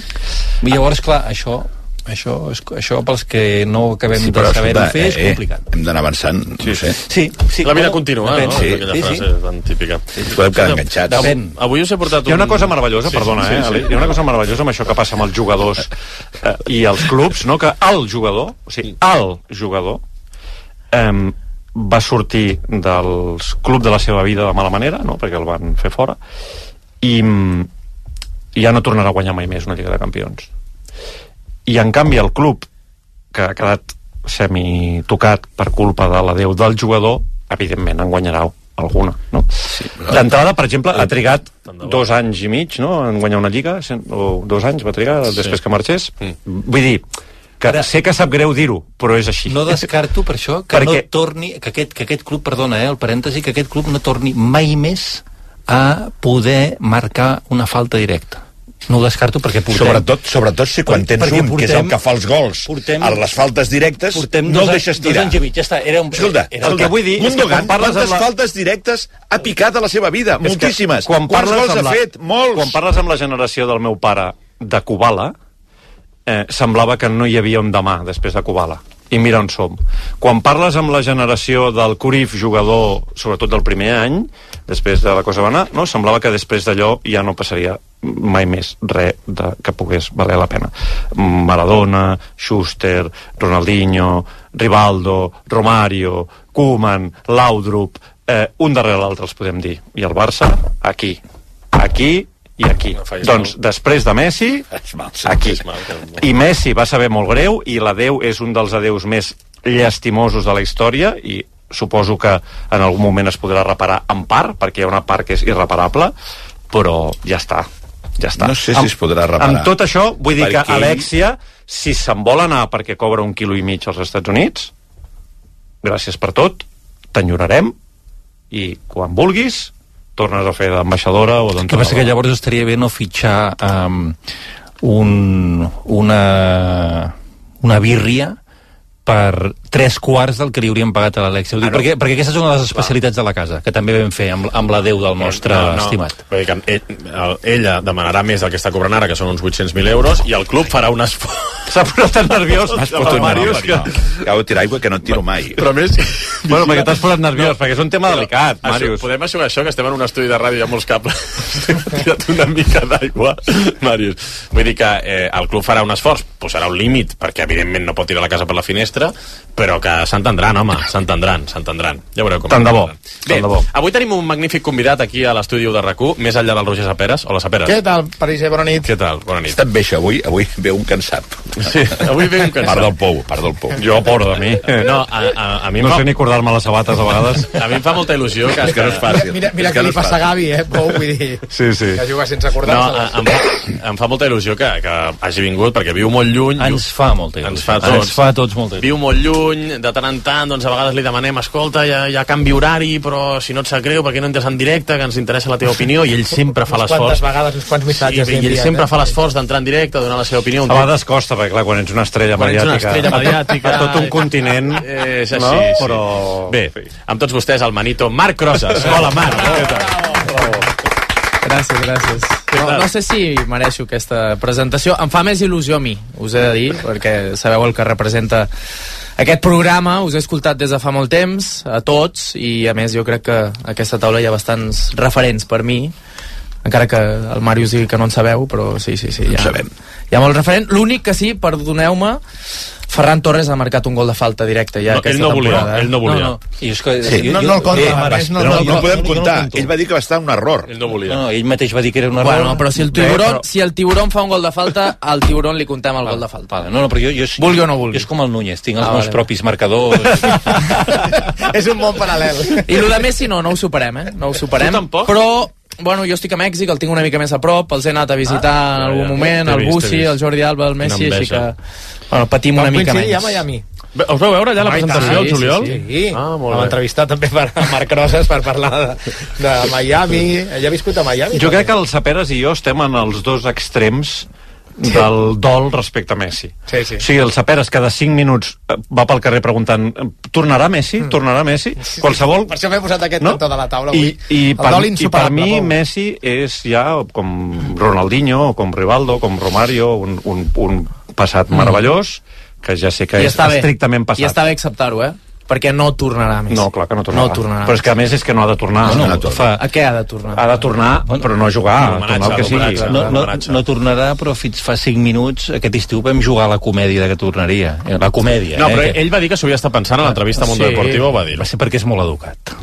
I llavors, clar, això això, això pels que no acabem sí, de saber-ho fer és eh, complicat. Hem d'anar avançant, no sí. sé. Sí, sí, la vida continua, no? Sí, Aquella sí, frase sí. tan típica. Sí, podem quedar enganxats. Avui, avui us he portat un... Hi ha una cosa meravellosa, sí, perdona, sí, sí, eh? Sí. Hi ha una cosa meravellosa amb això que passa amb els jugadors eh, i els clubs, no? Que el jugador, o sigui, el jugador eh, va sortir dels clubs de la seva vida de mala manera, no? Perquè el van fer fora, i, i ja no tornarà a guanyar mai més una Lliga de Campions. I en canvi el club, que ha quedat semi-tocat per culpa de l'adeu del jugador, evidentment en guanyarà alguna, no? Sí, però... D'entrada, per exemple, ha trigat dos anys i mig, no?, en guanyar una Lliga, o dos anys va trigar sí. després que marxés. Mm. Vull dir, que ara, sé que sap greu dir-ho, però és així. No descarto per això que Perquè... no torni, que aquest, que aquest club, perdona, eh, el parèntesi, que aquest club no torni mai més a poder marcar una falta directa. no ho descarto perquè portem... Sobretot, sobretot si quan tens perquè un, portem, que és el que fa els gols, portem, a les faltes directes, no el deixes tirar. Dos anys i mig, ja està. Era un... Escolta, era el el que vull dir és que quan parles quantes amb la... faltes directes ha picat a la seva vida? És moltíssimes. Quan Quants gols ha la... fet? Molts. Quan parles amb la generació del meu pare de Kubala, eh, semblava que no hi havia un demà després de Kubala. I mira on som. Quan parles amb la generació del Cruyff, jugador, sobretot del primer any, després de la cosa va anar, no? Semblava que després d'allò ja no passaria mai més res de, que pogués valer la pena. Maradona, Schuster, Ronaldinho, Rivaldo, Romario, Koeman, Laudrup, eh, un darrere l'altre els podem dir. I el Barça, aquí. Aquí i aquí. No doncs, mal. Després de Messi, mal, sí, aquí. Mal, I Messi va saber molt greu, i l'adeu és un dels adeus més llastimosos de la història, i suposo que en algun moment es podrà reparar en part, perquè hi ha una part que és irreparable, però ja està. Ja està. No sé si amb, es podrà reparar. Amb tot això, vull dir perquè... que Alexia, si se'n vol anar perquè cobra un quilo i mig als Estats Units, gràcies per tot, t'enyorarem, i quan vulguis tornes a fer d'ambaixadora o d'on... El que passa que llavors estaria bé no fitxar um, un, una, una birria per tres quarts del que li hauríem pagat a l'Alexia. Ah, no. perquè, perquè aquesta és una de les especialitats de la casa, que també vam fer amb, amb l'adeu del nostre no, no. estimat. Vull dir que ell, ella demanarà més del que està cobrant ara, que són uns vuit-cents mil euros, i el club farà un esforç. S'ha posat tan nerviós. M'has posat nerviós. Que... Acabo de tirar aigua que no et tiro mai. Però més... Bueno, perquè t'has posat nerviós, no, perquè és un tema delicat, Màrius. Podem aixugar això, que estem en un estudi de ràdio i hi ha molts cables. Estem tirat una mica d'aigua, Màrius. Vull dir que eh, el club farà un esforç, posarà un límit, perquè evidentment no pot tirar la casa per la finestra, però que s'entendran, home, s'entendran, s'entendran. Ja veureu com... Tant de bo. Bé, avui tenim un magnífic convidat aquí a l'estudi de RAC u, més enllà del Roger Saperes. Hola, Saperes. Què tal, París? Bona nit. Què tal? Bona nit. Estat bé, això, avui, avui ve un cansat. Sí, avui ve un cansat. Part del pou, part del pou. Jo, pobre de mi. No, a, a, a mi no fa... sé ni cordar-me les sabates a vegades. A mi em fa molta il·lusió que... És que no és fàcil. Mira, mira que, que li passa a Gavi, eh, Pou, vull dir... Sí, sí. Que juga sense acordar-se. No, em fa, em fa molta il·lusió que, que hagi vingut, perquè viu molt lluny. Ens fa molta il·lusió. Ens fa tots. Ens fa tots molta il·lusió. Viu molt lluny, de tant en tant, doncs a vegades li demanem, escolta, hi ha, hi ha canvi horari, però si no et sap greu, perquè no entres en directe, que ens interessa la teva opinió, i ell sempre fa l'esforç. Quantes vegades, uns quants missatges. I, i ell sempre fa l'esforç d'entrar en directe, donar la seva opinió. A vegades costa, perquè clar, quan ets una estrella quan mediàtica... Ets una estrella mediàtica... A tot un continent... És així, no? sí. Però... Bé, amb tots vostès, el manito Marc Rosas. Hola, Marc. Gràcies, gràcies. No, no sé si mereixo aquesta presentació. Em fa més il·lusió a mi, us he de dir, perquè sabeu el que representa aquest programa. Us he escoltat des de fa molt temps, a tots, i a més jo crec que a aquesta taula hi ha bastants referents per mi, encara que el Màrius digui que no en sabeu, però sí, sí, sí. Ja, ja, sabem. Hi ha molt referent. L'únic que sí, perdoneu-me, Ferran Torres ha marcat un gol de falta directe ja no, aquesta ell no temporada. Volia, eh? Ell no volia. No, no. I és que, sí, jo, no, jo, no el compta, eh, Marc, no, no, no, no, no podem comptar. Ell va dir que va estar un error. Ell no volia. No, no, ell mateix va dir que era un error. Bueno, però si el tiburon, Bé, però... si el tiburon fa un gol de falta, al tiburon li contem el vale, gol de falta. Vale. No, no, però jo, jo, vulgui o no vulgui. Jo és com el Núñez, tinc els ah, meus vale. propis marcadors. És un bon paral·lel. I el de Messi no, no ho superem, eh? No ho superem. Tu tampoc? Però bueno, jo estic a Mèxic, el tinc una mica més a prop, els he anat a visitar ah, en algun ja, ja. moment, el Bussi, el Jordi Alba, el Messi, així que bueno, patim una mica menys. Ja a Miami. Us vau veure allà la presentació, el Juliol? Sí, sí, sí. Ah, molt Vam bé. entrevistar també per Marc Rosas per parlar de, de Miami. Ell ha viscut a Miami. Jo crec que el Saperes i jo estem en els dos extrems sí. del dol respecte a Messi. Sí, sí. O sigui, el Saperes cada cinc minuts va pel carrer preguntant tornarà Messi? Mm. Tornarà Messi? Sí. Qualsevol... Per això m'he posat aquest no? cantó de la taula avui. I, i, per, I per mi Messi és ja com Ronaldinho, com Rivaldo, com Romario, un, un, un passat mm. meravellós, que ja sé que I és estrictament passat. I està bé acceptar-ho, eh? Perquè no tornarà més. No, clar que no tornarà. No tornarà. Però és que a més és que no ha de tornar. No, no, no, fa... A què ha de tornar? Ha de tornar, però no jugar. Tornar el que sigui. No, no, no tornarà, però fins fa cinc minuts aquest estiu vam jugar a la comèdia de que tornaria. La comèdia, no, eh? però que... ell va dir que s'ho havia estat pensant a l'entrevista a Mundo sí. Deportivo, va dir. Va ser perquè és molt educat.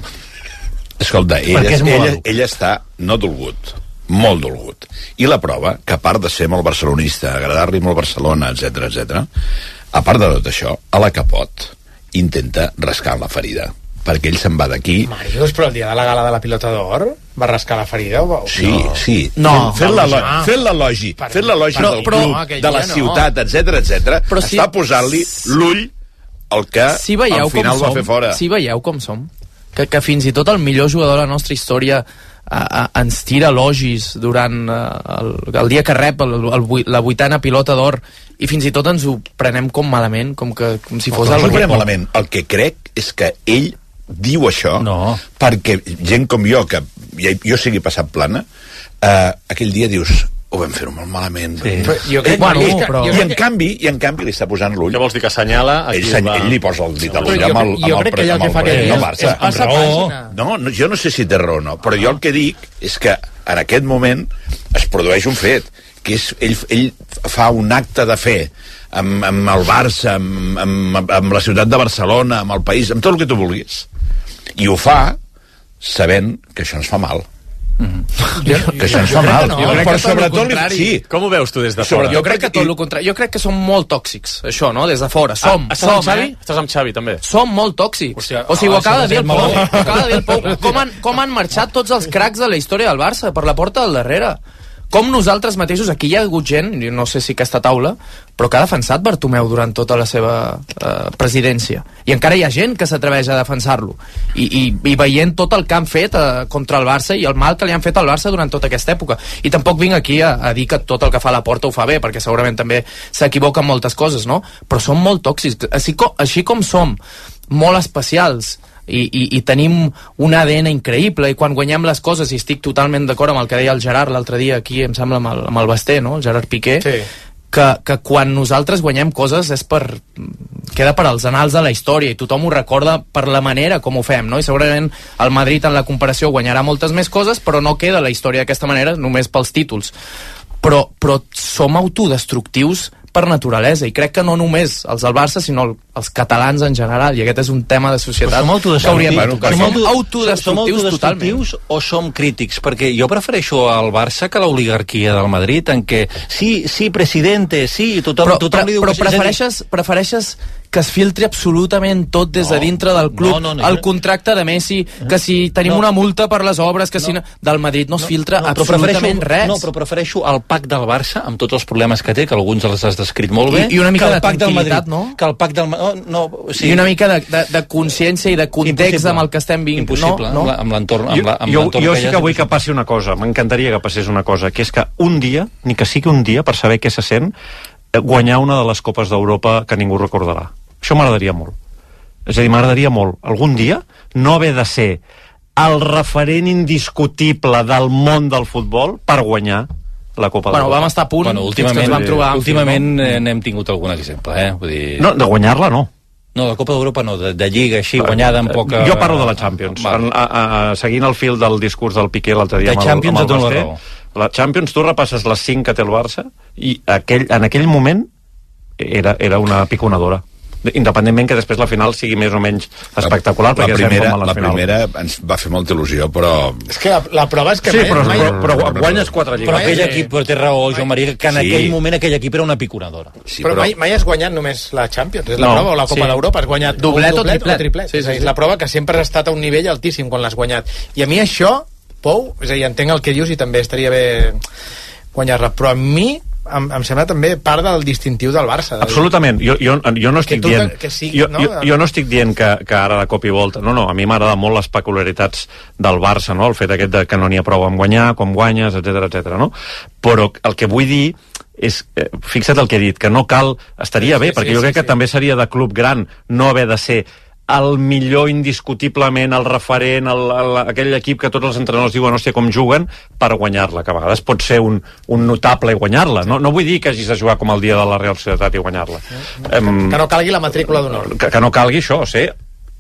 Escolta, ell, és, ell, ell està no dolgut, molt dolgut. I la prova, que a part de ser molt barcelonista, agradar-li molt Barcelona, etc etc, a part de tot això, a la Capot intenta rascar la ferida, perquè ell se'n va d'aquí. Màrius, però el dia de la gala de la Pilota d'Or va rascar la ferida? O... Sí, no. sí. No. Fent l'elogi ah. fent l'elogi del però, club, no, de la ciutat, no. etc etc, si... està posant-li l'ull el que si al final va som, fer fora. Si veieu com som, que, que fins i tot el millor jugador de la nostra història a, ens tira elogis durant el, el dia que rep el, el, la vuitena pilota d'or, i fins i tot ens ho prenem com malament, com, que, com si fos... No, no prenem malament. El que crec és que ell diu això no. perquè gent com jo, que jo sigui passat plana, eh, aquell dia dius... ho vam fer-ho molt malament. Sí. Però jo crec, bueno, que, però... I, en canvi, I en canvi li està posant l'ull. Què vols dir, que assenyala? Ell, va... ell li posa el dit a l'ull amb el, jo crec que allò que fa aquest dia és passa pàgina. No, no, jo no sé si té raó o no, però jo el que dic és que en aquest moment es produeix un fet, que és ell, ell fa un acte de fe amb, amb el Barça, amb, amb, amb la ciutat de Barcelona, amb el país, amb tot el que tu vulguis. I ho fa sabent que això ens fa mal. Mm-hmm. Jo, que això ens fa mal, no, però sobretot li... sí. Com ho veus tu des de fora? Jo crec que tot el contrari, jo crec que som molt tòxics, això, no? Des de fora, som, ah, som, amb Xavi? eh? Estàs amb Xavi, també? Som molt tòxics. Hòstia, o sigui, ho acaba de dir el Pou, ho acaba de dir el Pou. Com han, com han marxat tots els cracs de la història del Barça per la porta del darrere? Com nosaltres mateixos, aquí hi ha hagut gent, no sé si aquesta taula, però que ha defensat Bartomeu durant tota la seva eh, presidència. I encara hi ha gent que s'atreveix a defensar-lo. I, i, I veient tot el que han fet eh, contra el Barça i el mal que li han fet al Barça durant tota aquesta època. I tampoc vinc aquí a, a dir que tot el que fa la Porta ho fa bé, perquè segurament també s'equivoca en moltes coses, no? Però som molt tòxics. Així com, així com som molt especials, I, i, i tenim un A D N increïble, i quan guanyem les coses, i estic totalment d'acord amb el que deia el Gerard l'altre dia aquí, em sembla, amb el, amb el Basté, no? El Gerard Piqué, sí. que, que quan nosaltres guanyem coses és per... queda per als anals de la història, i tothom ho recorda per la manera com ho fem, no? I segurament el Madrid en la comparació guanyarà moltes més coses, però no queda la història d'aquesta manera només pels títols. Però, però som autodestructius per naturalesa, i crec que no només els del Barça, sinó els catalans en general, i aquest és un tema de societat som que hauríem de tocar. Som autodestructius, som autodestructius o som crítics? Perquè jo prefereixo el Barça que l'oligarquia del Madrid, en què sí, sí, presidente, sí, tothom, però, tothom li diu però que sí. prefereixes, prefereixes que es filtri absolutament tot des de dintre del club, no, no, no, el contracte de Messi, que si tenim no. una multa per les obres, que si no, del Madrid no es filtra no, no, absolutament res. No, però prefereixo el pack del Barça, amb tots els problemes que té, que alguns els has descrit molt bé, I, i una mica de tranquil·litat, no? Que el pack del no, no, sí. I una mica de, de, de consciència i de context Impossible. amb el que estem vivint. Impossible, no, no? amb l'entorn amb la, amb jo, l'entorn jo que sí que vull que passi una cosa, m'encantaria que passés una cosa, que és que un dia, ni que sigui un dia, per saber què se sent, guanyar una de les Copes d'Europa que ningú recordarà. Això m'agradaria molt. És a dir, m'agradaria molt, algun dia, no haver de ser el referent indiscutible del món del futbol per guanyar la Copa bueno, d'Europa. Vam estar a punt, bueno, últimament, ens vam trobar... Últimament no? eh, n'hem tingut algun exemple, eh? Vull dir... No, de guanyar-la no. No, la Copa d'Europa no, de, de Lliga així, guanyada amb poca... Jo parlo de la Champions. A, a, a, seguint el fil del discurs del Piqué l'altre dia de amb el, Champions amb el Basté, la Champions, tu repasses les cinc que té el Barça i aquell, en aquell moment era, era una piconadora. Independentment que després la final sigui més o menys espectacular, la, la primera, la, la primera ens va fer molta il·lusió, però... És que la, la prova és que sí, mai, però, mai... però, però guanyes quatre lligues. Però aquell equip, però té raó, Joan Maria, que en sí. aquell moment aquell equip era una piconadora. Sí, però, però mai, mai has guanyat només la Champions, és la no, prova, o la Copa sí. d'Europa, has guanyat doblet, un doblet o triplet. O triplet. Sí, sí, és sí. la prova que sempre has estat a un nivell altíssim quan l'has guanyat. I a mi això, Pou, és a dir, entenc el que dius i també estaria bé guanyar-la, però a mi Em, em sembla també part del distintiu del Barça. Absolutament, jo, jo, jo no estic que dient que, que sigui, jo, no? jo, jo no estic dient que, que ara de cop i volta, no, no, a mi m'agrada molt les peculiaritats del Barça, no? El fet aquest de que no n'hi ha prou amb guanyar, com guanyes, etcètera, etcètera, no? Però el que vull dir és, eh, fixa't el que he dit, que no cal, estaria sí, bé, sí, perquè sí, jo crec sí, que sí. també seria de club gran no haver de ser el millor indiscutiblement, el referent, el, el, aquell equip que tots els entrenadors diuen no sé com juguen, per guanyar-la, que a vegades pot ser un, un notable i guanyar-la. No, no vull dir que hagis de jugar com el dia de la Real Societat i guanyar-la. Que no calgui la matrícula d'honor. Que, que no calgui això, ser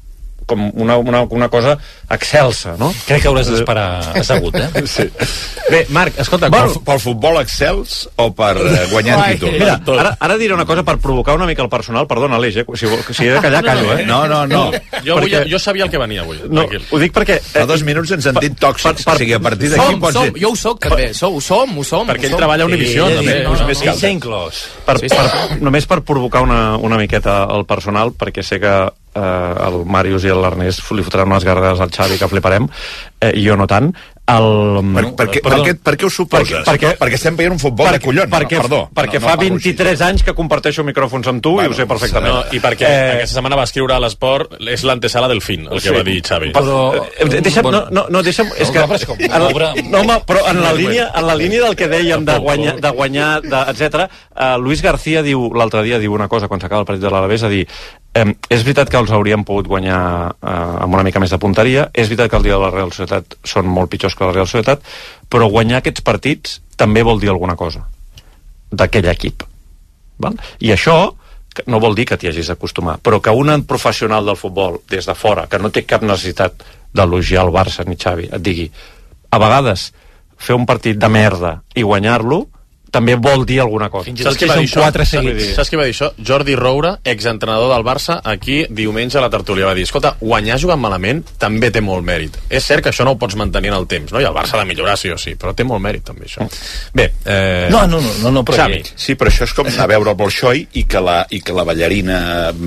com una, una, una cosa excelsa, no? Crec que hauràs d'esperar assegut, eh? Sí. Bé, Marc, escolta... Pel, pel futbol excels o per uh, guanyar Ai, títols? Mira, ara, ara diré una cosa per provocar una mica el personal. Perdona, Aleix, eh? si, si he de callar, callo, eh? No, no, no. Jo, perquè... jo sabia el que venia avui. No, ho dic perquè... Fa dos minuts hem sentit tòxics, per, per, o sigui, a partir d'aquí pots dir... Jo ho soc, també. So, ho som, ho som. Perquè ell treballa a Univisió, sí, també. Sí, no, no, més no, no. inclòs. Per, per, només per provocar una, una miqueta el personal, perquè sé que eh, el Màrius i l'Ernest li fotran unes gargades al Xavi que fliparem, eh, i jo no tant. el... Per, per, què, per, què, per què ho suposes? Perquè, perquè estem veient un futbol perquè, de collons. Perquè, no, perdó. perquè no, no, fa no vint-i-tres anys que comparteixo micròfons amb tu bueno, i ho sé perfectament. No, I perquè eh... aquesta setmana va escriure a l'Esport és l'antesala del fin, el que sí. va dir Xavi. Però... Eh, deixa'm, no, no, no, deixa'm... És que, en, no, home, però en la, línia, en la línia del que dèiem de guanyar, de guanyar de, etcètera, uh, Luis García diu, l'altre dia diu una cosa quan s'acaba el partit de l'Alavés, a dir, eh, és veritat que els hauríem pogut guanyar eh, amb una mica més de punteria, és veritat que el dia de la Real Societat són molt pitjors que la Real Societat, però guanyar aquests partits també vol dir alguna cosa d'aquell equip, val? I això no vol dir que t'hi hagis d'acostumar, però que un professional del futbol des de fora, que no té cap necessitat d'elogiar el Barça ni Xavi, et digui a vegades fer un partit de merda i guanyar-lo també vol dir alguna cosa. Saps qui va dir això? Saps qui va dir això? Jordi Roura, exentrenador del Barça, aquí diumenge a la tertúlia va dir, escolta, guanyar jugant malament també té molt mèrit. És cert que això no ho pots mantenir en el temps, no? I el Barça ha de millorar sí o sí, però té molt mèrit també això. Bé, eh... No, no, no, no, no però Xavi. Sí, però això és com anar a veure el Bolxoi i que la, i que la ballarina,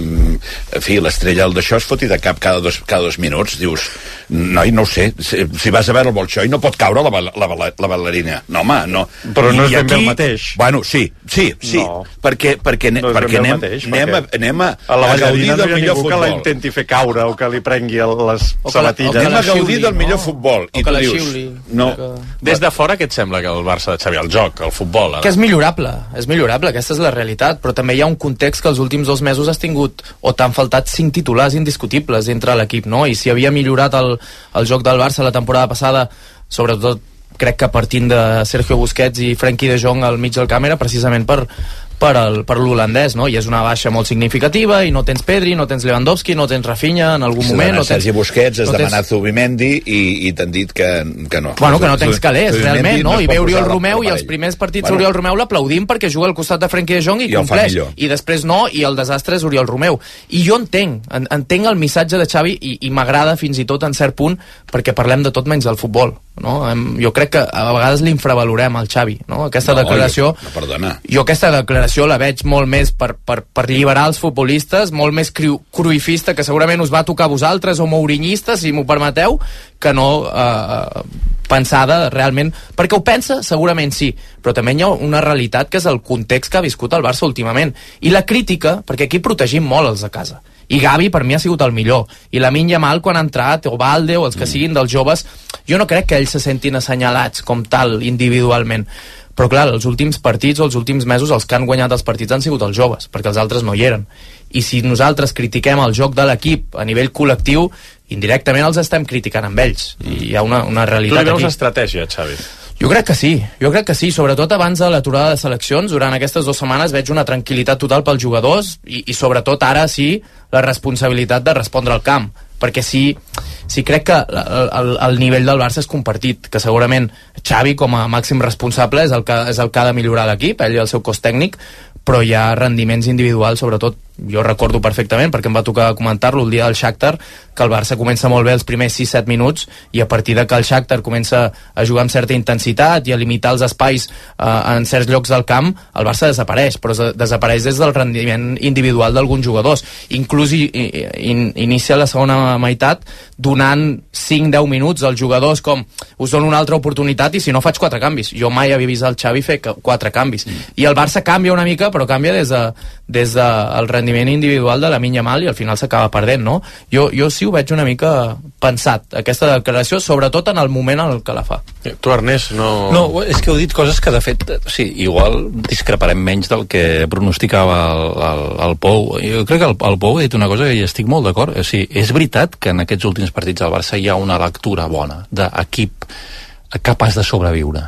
en fi, l'estrella d'això es foti de cap cada dos, cada dos minuts. Dius, noi, no ho sé, si, si vas a veure el Bolxoi no pot caure la, la, la, la ballarina. No, home, no. Però no és ben bé el mateix. Bueno, sí, sí, sí. No. Perquè, perquè, ne, no perquè anem, mateix, anem, a, anem a, a, la a gaudir no del millor futbol. Que la intenti fer caure o que li prengui el, les sabatilles. Anem a gaudir del millor no? futbol. O I que tu la dius, xiuli. No. Que... Des de fora, què et sembla que el Barça de Xavi, el joc, el futbol? Ara? Que és millorable, és millorable, aquesta és la realitat, però també hi ha un context que els últims dos mesos has tingut, o t'han faltat cinc titulars indiscutibles entre l'equip, no? I si havia millorat el, el joc del Barça la temporada passada, sobretot crec que partint de Sergio Busquets i Frenkie de Jong al mig del camp era precisament per, per, el, per l'holandès, no? I és una baixa molt significativa i no tens Pedri, no tens Lewandowski, no tens Rafinha en algun moment, no tens... Sergi Busquets, has no demanat tens... Zubimendi i, i t'han dit que, que no. Bueno, que no tens calés, realment, no? I ve Oriol Romeu i els primers partits bueno. Oriol Romeu l'aplaudim perquè juga al costat de Frenkie de Jong i, I compleix. I després no, i el desastre és Oriol Romeu. I jo entenc, entenc el missatge de Xavi i, i m'agrada fins i tot en cert punt perquè parlem de tot menys del futbol. No? Jo crec que a vegades l'infravalorem al Xavi, no? Aquesta no, declaració no, perdona. Jo aquesta declaració la veig molt més per, per, per alliberar els futbolistes, molt més cru, cruifista, que segurament us va tocar a vosaltres, o mourinyista, si m'ho permeteu, que no eh, pensada realment, perquè ho pensa segurament sí, però també hi ha una realitat que és el context que ha viscut el Barça últimament, i la crítica, perquè aquí protegim molt els de casa, i Gavi per mi ha sigut el millor, i Lamine Yamal quan ha entrat, o Valde, o els que siguin dels joves, jo no crec que ells se sentin assenyalats com tal individualment, però clar, els últims partits o els últims mesos els que han guanyat els partits han sigut els joves, perquè els altres no hi eren, i si nosaltres critiquem el joc de l'equip a nivell col·lectiu, indirectament els estem criticant amb ells, i hi ha una, una realitat aquí. Tu li veus estratègia, Xavi? Jo crec que sí, jo crec que sí, sobretot abans de l'aturada de seleccions, durant aquestes dues setmanes veig una tranquil·litat total pels jugadors i, i sobretot ara sí la responsabilitat de respondre al camp, perquè sí, sí crec que el, el, el nivell del Barça és compartit, que segurament Xavi com a màxim responsable és el que, és el que ha de millorar l'equip, ell i el seu cos tècnic, però hi ha rendiments individuals, sobretot jo recordo perfectament, perquè em va tocar comentar-lo el dia del Shakhtar, que el Barça comença molt bé els primers sis set minuts i a partir de que el Shakhtar comença a jugar amb certa intensitat i a limitar els espais eh, en certs llocs del camp, el Barça desapareix, però desapareix des del rendiment individual d'alguns jugadors. Inclús i, in, inicia la segona meitat donant cinc deu minuts als jugadors com us dono una altra oportunitat i si no faig quatre canvis. Jo mai havia vist el Xavi fer quatre canvis. Mm. I el Barça canvia una mica, però canvia des de, des de el rendiment individual de Lamine Yamal i al final s'acaba perdent, no? Jo, jo sí ho veig una mica pensat, aquesta declaració, sobretot en el moment en el que la fa. Tu, Ernest, no... No, és que heu dit coses que, de fet, sí, igual discreparem menys del que pronosticava el, el, el Pou. Jo crec que el, el Pou ha dit una cosa que hi estic molt d'acord. O sigui, és veritat que en aquests últims partits del Barça hi ha una lectura bona d'equip capaç de sobreviure,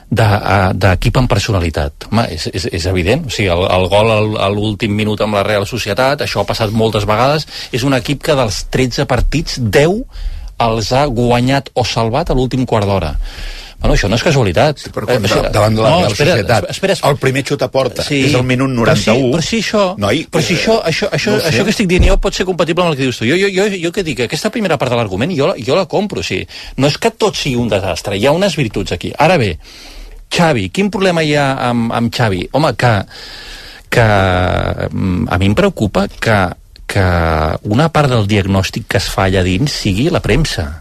d'equip amb personalitat. Home, és, és, és evident, o sigui, el, el gol a l'últim minut amb la Real Societat, això ha passat moltes vegades, és un equip que dels tretze partits deu els ha guanyat o salvat a l'últim quart d'hora. Bueno, això no és casualitat. Sí, però quan, eh, davant de la Real no, espera, Societat espera, espera. El primer xut a porta sí, és el minut noranta-u. Però sí, però sí això, noi, però sí, això, això, això, no sé. Això que estic dient jo pot ser compatible amb el que dius tu. Jo, jo, jo, jo què dic, aquesta primera part de l'argument jo, jo la compro, sí. No és que tot sigui un desastre, hi ha unes virtuts aquí. Ara bé, Xavi, quin problema hi ha amb, amb Xavi? Home, que, que a mi em preocupa que, que una part del diagnòstic que es fa allà dins sigui la premsa,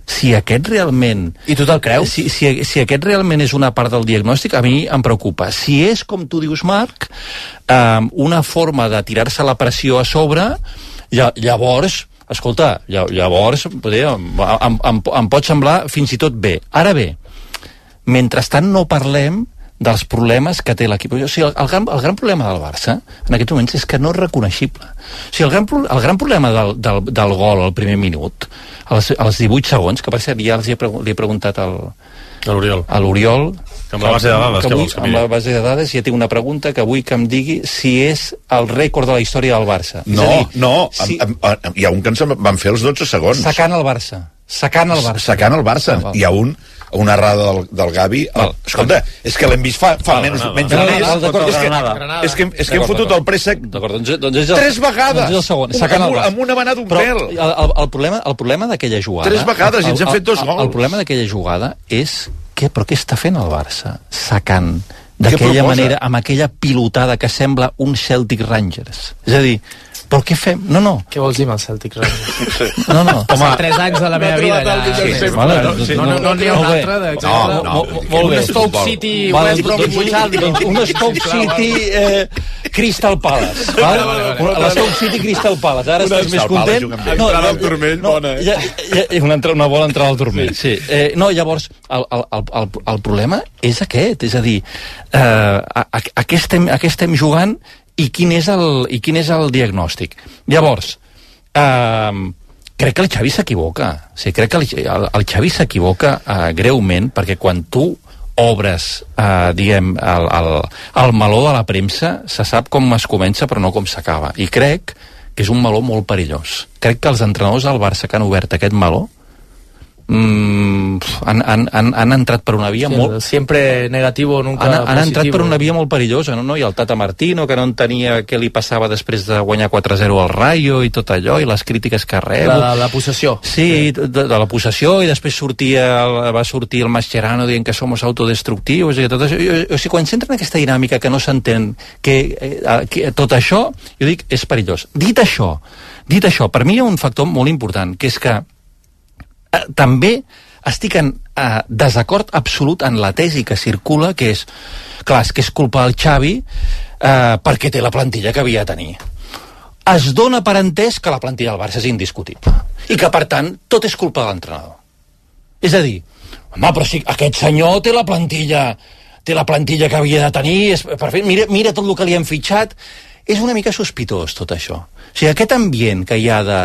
si aquest realment... I tu te'l creus? Si, si, si aquest realment és una part del diagnòstic, a mi em preocupa. Si és, com tu dius, Marc, eh, una forma de tirar-se la pressió a sobre, llavors, escolta, llavors em, em, em, em pot semblar fins i tot bé. Ara bé, mentrestant no parlem dels problemes que té l'equip. O sigui, el, el, gran, el gran problema del Barça en aquests moments és que no és reconeixible. O sigui, el gran, el gran problema del, del, del gol al primer minut, als, als divuit segons, que per cert ja els he, li he preguntat al, a l'Oriol, a l'Oriol amb la base de dades, que avui, amb la base de dades ja tinc una pregunta que vull que em digui si és el rècord de la història del Barça. No, dir, no, si... am, am, hi ha un que ens van fer els dotze segons. Sacant el Barça. Sacant el Barça. Sacant el Barça. Ah, hi ha un una errada del, del Gavi. El, escolta, és que l'hem vist fa, fa val, menys, Granada. menys no, un mes. No, no, és, que, és que, és que hem fotut el préssec doncs, doncs és el, tres vegades. Doncs és el segon. Amb, amb, amb una manada d'un pèl. El, el, el, problema, el problema d'aquella jugada... Tres vegades i ens han fet dos gols. El, el problema d'aquella jugada és... Que, però què està fent el Barça? Sacant d'aquella manera, amb aquella pilotada que sembla un Celtic Rangers. És a dir, però què fem? No, no. Què vols dir amb el Celtic Rangers? No, no. Home, tres anys de la meva vida allà. Sí, vale, no, no, no n'hi ha un altre d'exemple. No, no, molt bé. Un Stoke City, vale, West Bromwich Albion. Un Stoke City eh, Crystal Palace. Vale? La Stoke City Crystal Palace. Ara estàs més content? No, entrada al turmell, bona. Ja, ja, una, una bona entrada al turmell, sí. Eh, no, llavors, el, el, el, el problema és aquest. És a dir, eh, a, a, a, què estem, a què estem jugant i quin és el, i quin és el diagnòstic. Llavors, eh, crec que el Xavi s'equivoca. Sí, crec que el, el, el Xavi s'equivoca eh, greument, perquè quan tu obres, eh, diguem, el, el, el meló de la premsa, se sap com es comença però no com s'acaba. I crec que és un meló molt perillós. Crec que els entrenadors del Barça que han obert aquest meló Mm, han, han, han, han entrat per una via sí, molt... Sempre negativo, nunca han, positivo. Han entrat per una via molt perillosa, no? no? I el Tata Martino, que no entenia què li passava després de guanyar quatre a zero al Rayo i tot allò, i les crítiques que rebo. La, la possessió. Sí, de, de la possessió, i després sortia el, va sortir el Mascherano dient que som autodestructius, i tot això. O sigui, quan s'entra en aquesta dinàmica que no s'entén que, eh, que tot això, jo dic, és perillós. Dit això, dit això, per mi hi ha un factor molt important, que és que Eh, també estic en eh, desacord absolut en la tesi que circula, que és, clar, és que és culpa del Xavi eh, perquè té la plantilla que havia de tenir. Es dona per entès que la plantilla del Barça és indiscutible i que, per tant, tot és culpa de l'entrenador. És a dir, home, però si aquest senyor té la plantilla té la plantilla que havia de tenir, és perfecte, mira, mira tot el que li han fitxat. És una mica sospitós tot això. O sigui, aquest ambient que hi ha de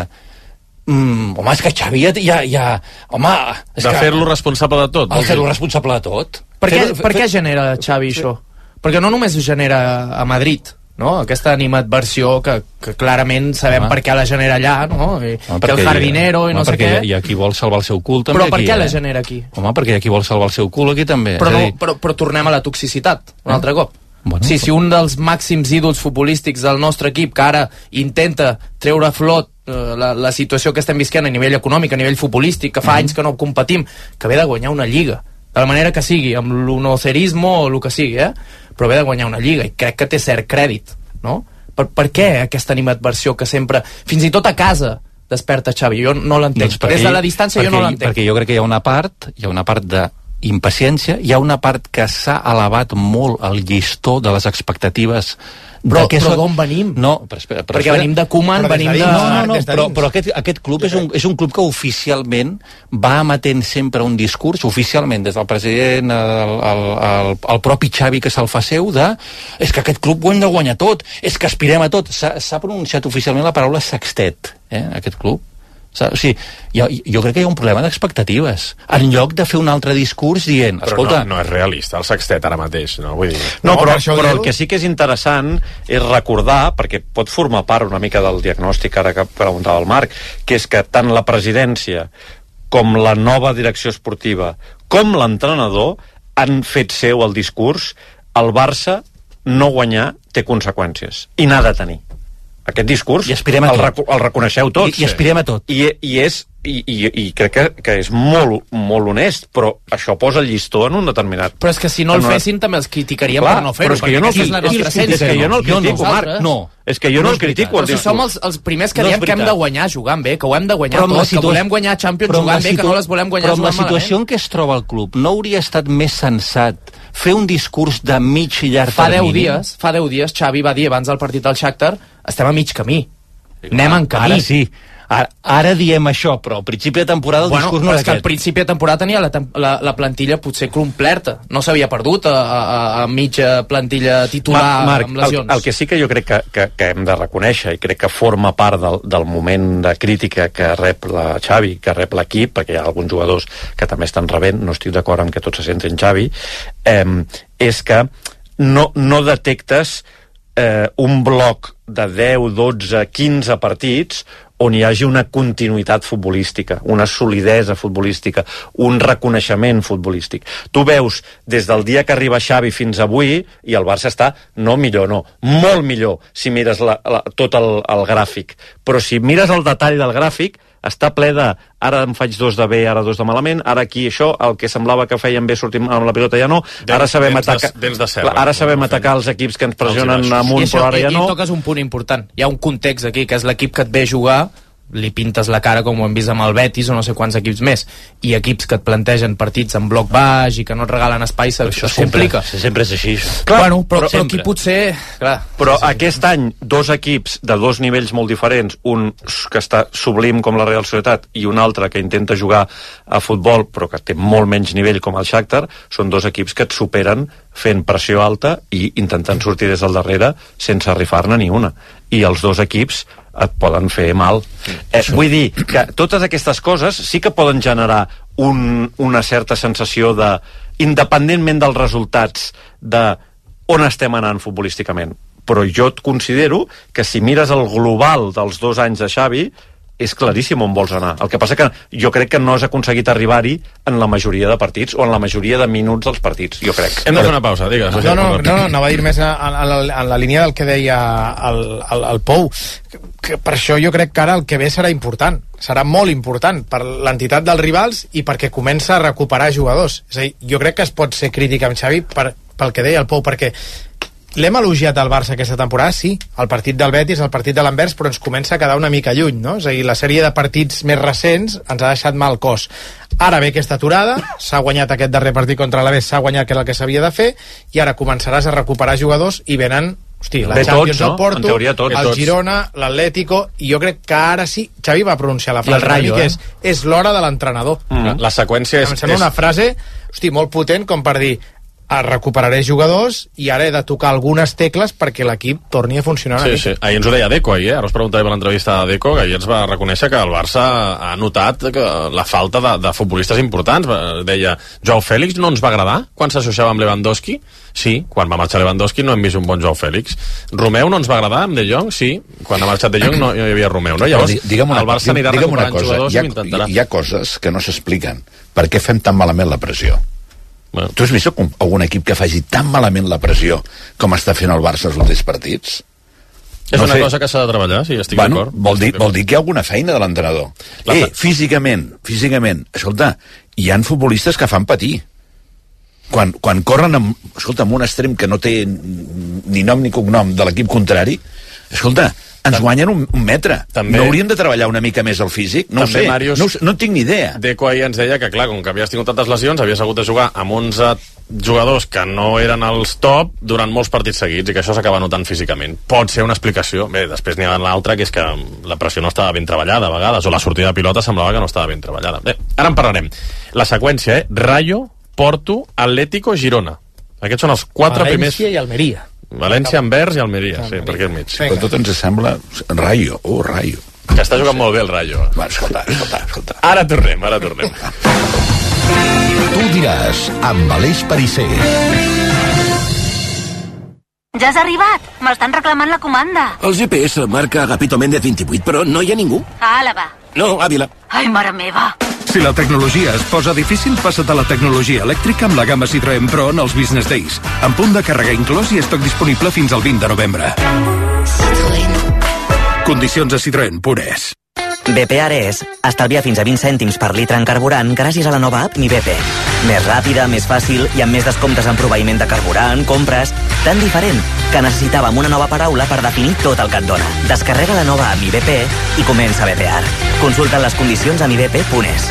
Mm, home, és que Xavi ja... ja, ja home, és de fer-lo responsable de tot. De fer-lo responsable de tot. Per què, per què genera Xavi sí. això? Perquè no només ho genera a Madrid, no? Aquesta animadversió que, que clarament sabem home. per què la genera allà, no? I, home, que el jardinero i no home, sé què. Hi ha qui vol salvar el seu cul també. Però per aquí, què eh? la genera aquí? Home, perquè hi ha qui vol salvar el seu cul aquí també. Però, no, però, però tornem a la toxicitat, un eh? altre cop. Bueno, sí, si un dels màxims ídols futbolístics del nostre equip, que ara intenta treure a flot eh, la, la situació que estem visquent a nivell econòmic, a nivell futbolístic, que fa mm. anys que no competim, que ve de guanyar una lliga, de la manera que sigui, amb l'unocerismo o el que sigui, eh? però ve de guanyar una lliga, i crec que té cert crèdit, no? Per, per què aquesta animadversió que sempre, fins i tot a casa, desperta Xavi? Jo no l'entenc. Doncs perquè, des de la distància perquè, jo no l'entenc. Perquè jo crec que hi ha una part, hi ha una part de impaciència, hi ha una part que s'ha elevat molt el llistó de les expectatives però, però d'on venim? No, però, espera, però, perquè espera. venim de Koeman, venim de... No, no, no, però, però aquest, aquest club és un, és un club que oficialment va emetent sempre un discurs, oficialment, des del president al, al, al, al propi Xavi que se'l fa seu, de és que aquest club ho hem de guanyar tot, és que aspirem a tot. S'ha pronunciat oficialment la paraula sextet, eh, aquest club. O sigui, jo, jo crec que hi ha un problema d'expectatives. En lloc de fer un altre discurs dient... Però escolta, no, no és realista el sextet ara mateix, no? Vull dir, no, no però, però el que sí que és interessant és recordar, perquè pot formar part una mica del diagnòstic ara que preguntava el Marc, que és que tant la presidència com la nova direcció esportiva com l'entrenador han fet seu el discurs el Barça no guanyar té conseqüències i n'ha de tenir. Aquest discurs el, reco el reconeixeu tots. I, i aspirem a tot. I, i és, i, i, i crec que, que és molt, molt honest, però això posa el llistó en un determinat... Però és que si no el fessin també els criticaríem Clar, per no fer-ho, perquè no, és la nostra essència. És que jo no el critico, Marc. No. És que jo no, no el critico. Però si som els, els primers que no diem que hem de guanyar jugant bé, que ho hem de guanyar però tot, situa... que volem guanyar Champions jugant bé, que no les volem guanyar jugant malament. Però amb la situació malament. en què es troba el club, no hauria estat més sensat fer un discurs de mig i llarg fa termini? deu dies, fa deu dies, Xavi va dir abans del partit del Shakhtar, estem a mig camí. Anem en camí. Ara sí. Ara, ara diem això, però al principi de temporada el bueno, discurs no era aquest. Al principi de temporada tenia la, la, la plantilla potser complerta. No s'havia perdut a, a, a mitja plantilla titular Marc, amb lesions. El, el que sí que jo crec que, que, que hem de reconèixer, i crec que forma part del, del moment de crítica que rep la Xavi, que rep l'equip, perquè hi ha alguns jugadors que també estan rebent, no estic d'acord amb que tots se centrin Xavi, eh, és que no, no detectes eh, un bloc de deu, dotze, quinze partits on hi hagi una continuïtat futbolística, una solidesa futbolística, un reconeixement futbolístic. Tu veus des del dia que arriba Xavi fins avui, i el Barça està, no millor, no, molt millor, si mires la, la, tot el, el gràfic. Però si mires el detall del gràfic, està ple de ara em faig dos de bé, ara dos de malament, ara aquí això, el que semblava que feien bé sortim amb la pilota ja no, ara sabem dents atacar, de, dents de serra, ara sabem no, atacar els equips que ens pressionen amunt, això, però ara ja i, no. I toques un punt important. Hi ha un context aquí, que és l'equip que et ve jugar, li pintes la cara com ho hem vist amb el Betis o no sé quants equips més, i equips que et plantegen partits en bloc baix i que no et regalen espai, això es complica. Sempre és així. Clar, bueno, però, però aquí potser... Clar, però sí, sí. Aquest any, dos equips de dos nivells molt diferents, un que està sublim com la Real Societat i un altre que intenta jugar a futbol però que té molt menys nivell com el Shakhtar, són dos equips que et superen fent pressió alta i intentant sortir des del darrere sense rifar-ne ni una. I els dos equips et poden fer mal. Eh, vull dir que totes aquestes coses sí que poden generar un, una certa sensació de, independentment dels resultats, de on estem anant futbolísticament. Però jo et considero que si mires el global dels dos anys de Xavi, és claríssim on vols anar. El que passa que jo crec que no has aconseguit arribar-hi en la majoria de partits o en la majoria de minuts dels partits, jo crec. Hem de fer una pausa, digues. No, no, no, no anava a dir més en, en, la, en la línia del que deia el, el, el Pou, que, que per això jo crec que ara el que ve serà important, serà molt important per l'entitat dels rivals i perquè comença a recuperar jugadors. És a dir, jo crec que es pot ser crític amb Xavi per, pel que deia el Pou, perquè l'hem elogiat al Barça aquesta temporada, sí, el partit del Betis, el partit de l'Anvers, però ens comença a quedar una mica lluny, no? És a dir, la sèrie de partits més recents ens ha deixat mal cos. Ara ve aquesta aturada, s'ha guanyat aquest darrer partit contra l'Alavés, s'ha guanyat que era el que s'havia de fer, i ara començaràs a recuperar jugadors i venen, hosti, la Bé, Champions, tots, no? el Porto, En teoria, tots. el Tots. Girona, l'Atlético, i jo crec que ara sí, Xavi va pronunciar la I el frase, Rayo, que eh? és, és l'hora de l'entrenador. Mm. La seqüència és... Em sembla és... una frase, hosti, molt potent com per dir a recuperaré jugadors i ara he de tocar algunes tecles perquè l'equip torni a funcionar una Sí, mica. sí. Ahir ens ho deia Deco, ahir, eh? Ara us preguntava per l'entrevista de Deco, que ahir ens va reconèixer que el Barça ha notat que la falta de, de futbolistes importants. Deia, Joao Fèlix no ens va agradar quan s'associava amb Lewandowski? Sí, quan va marxar Lewandowski no hem vist un bon Joao Fèlix. Romeu no ens va agradar amb De Jong? Sí, quan ha marxat De Jong no hi havia Romeu, no? Llavors, digue'm una, el Barça anirà digue'm una recuperant cosa, jugadors hi ha, i intentarà. hi ha coses que no s'expliquen. Per què fem tan malament la pressió? Bueno. Tu has vist algun, algun equip que faci tan malament la pressió com està fent el Barça els últims partits? És no una sé. cosa que s'ha de treballar, sí, estic bueno, d'acord. Vol, dir, vol dir que hi ha alguna feina de l'entrenador. La... Eh, físicament, físicament, escolta, hi han futbolistes que fan patir. Quan, quan corren amb, escolta, amb un extrem que no té ni nom ni cognom de l'equip contrari, escolta, ens guanyen un, un metre. També, no hauríem de treballar una mica més el físic? No ho sé, Màrius, no, no en tinc ni idea. Deco ahir ens deia que, clar, com que havies tingut tantes lesions, havies hagut de jugar amb onze jugadors que no eren els top durant molts partits seguits i que això s'acaba notant físicament. Pot ser una explicació. Bé, després n'hi ha l'altra, que és que la pressió no estava ben treballada a vegades, o la sortida de pilota semblava que no estava ben treballada. Bé, ara en parlarem. La seqüència, eh? Rayo, Porto, Atlético, Girona. Aquests són els quatre València primers... i Almeria. València, Anvers i Almeria, sí, per aquí al mig. Però tot ens sembla... Rayo, oh, Rayo. Que està jugant molt bé el Rayo. Va, escolta, escolta, escolta. Ara tornem, ara tornem. Tu diràs, amb Aleix Perisser. Ja has arribat? M'estan reclamant la comanda. El G P S marca Agapito Méndez vint-i-vuit, però no hi ha ningú. A Àlava. No, Àvila. Ai, mare meva. Si la tecnologia es posa difícil, passa't a la tecnologia elèctrica amb la gamma Citroën Pro en els Business Days. Amb punt de càrrega inclòs i estoc disponible fins al vint de novembre. Condicions a citroen punt es. B P Ara és estalviar fins a vint cèntims per litre en carburant gràcies a la nova app Mi B P. Més ràpida, més fàcil i amb més descomptes en proveïment de carburant, compres... Tan diferent que necessitàvem una nova paraula per definir tot el que et dona. Descarrega la nova app Mi B P i comença B P Ara. Consulta les condicions a mi b p punt es.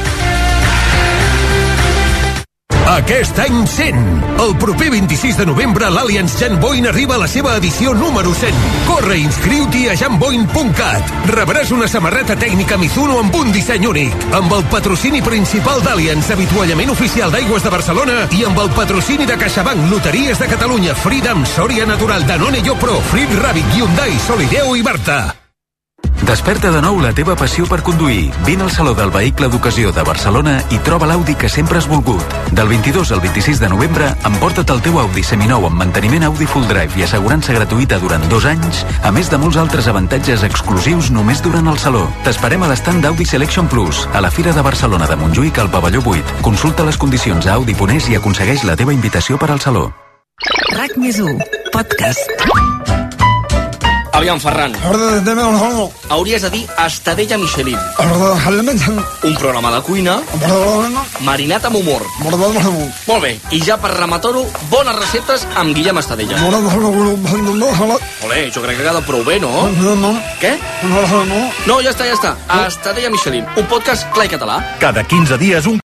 Aquest any cent. El proper vint-i-sis de novembre l'Allianz Jan Boyn arriba a la seva edició número cent. Corre i inscriu-t'hi a jan boyn punt cat. Rebràs una samarreta tècnica Mizuno amb un disseny únic, amb el patrocini principal d'Allianz, avituallament oficial d'Aigües de Barcelona, i amb el patrocini de CaixaBank, Loteries de Catalunya, Freedom, Soria Natural, Danone Yopro, Frit Rabbit, Hyundai, Solideo i Barta. Desperta de nou la teva passió per conduir. Vine al Saló del Vehicle d'Ocasió de Barcelona i troba l'Audi que sempre has volgut. Del vint-i-dos al vint-i-sis de novembre, emporta't el teu Audi seminou amb manteniment Audi Full Drive i assegurança gratuïta durant dos anys, a més de molts altres avantatges exclusius només durant el Saló. T'esperem a l'estand d'Audi Selection Plus, a la Fira de Barcelona de Montjuïc al pavelló vuit. Consulta les condicions a Audi punt es i aconsegueix la teva invitació per al Saló. RAC més u, podcast. Aviam, Ferran. Hauries de dir Estadella Michelin. Un programa de cuina marinat amb humor. Molt bé, i ja per rematar-ho, bones receptes amb Guillem Estadella. Olé, jo crec que ha quedat prou bé, no? Què? No, ja està, ja està. Estadella Michelin, un podcast clar i català. Cada quinze dies un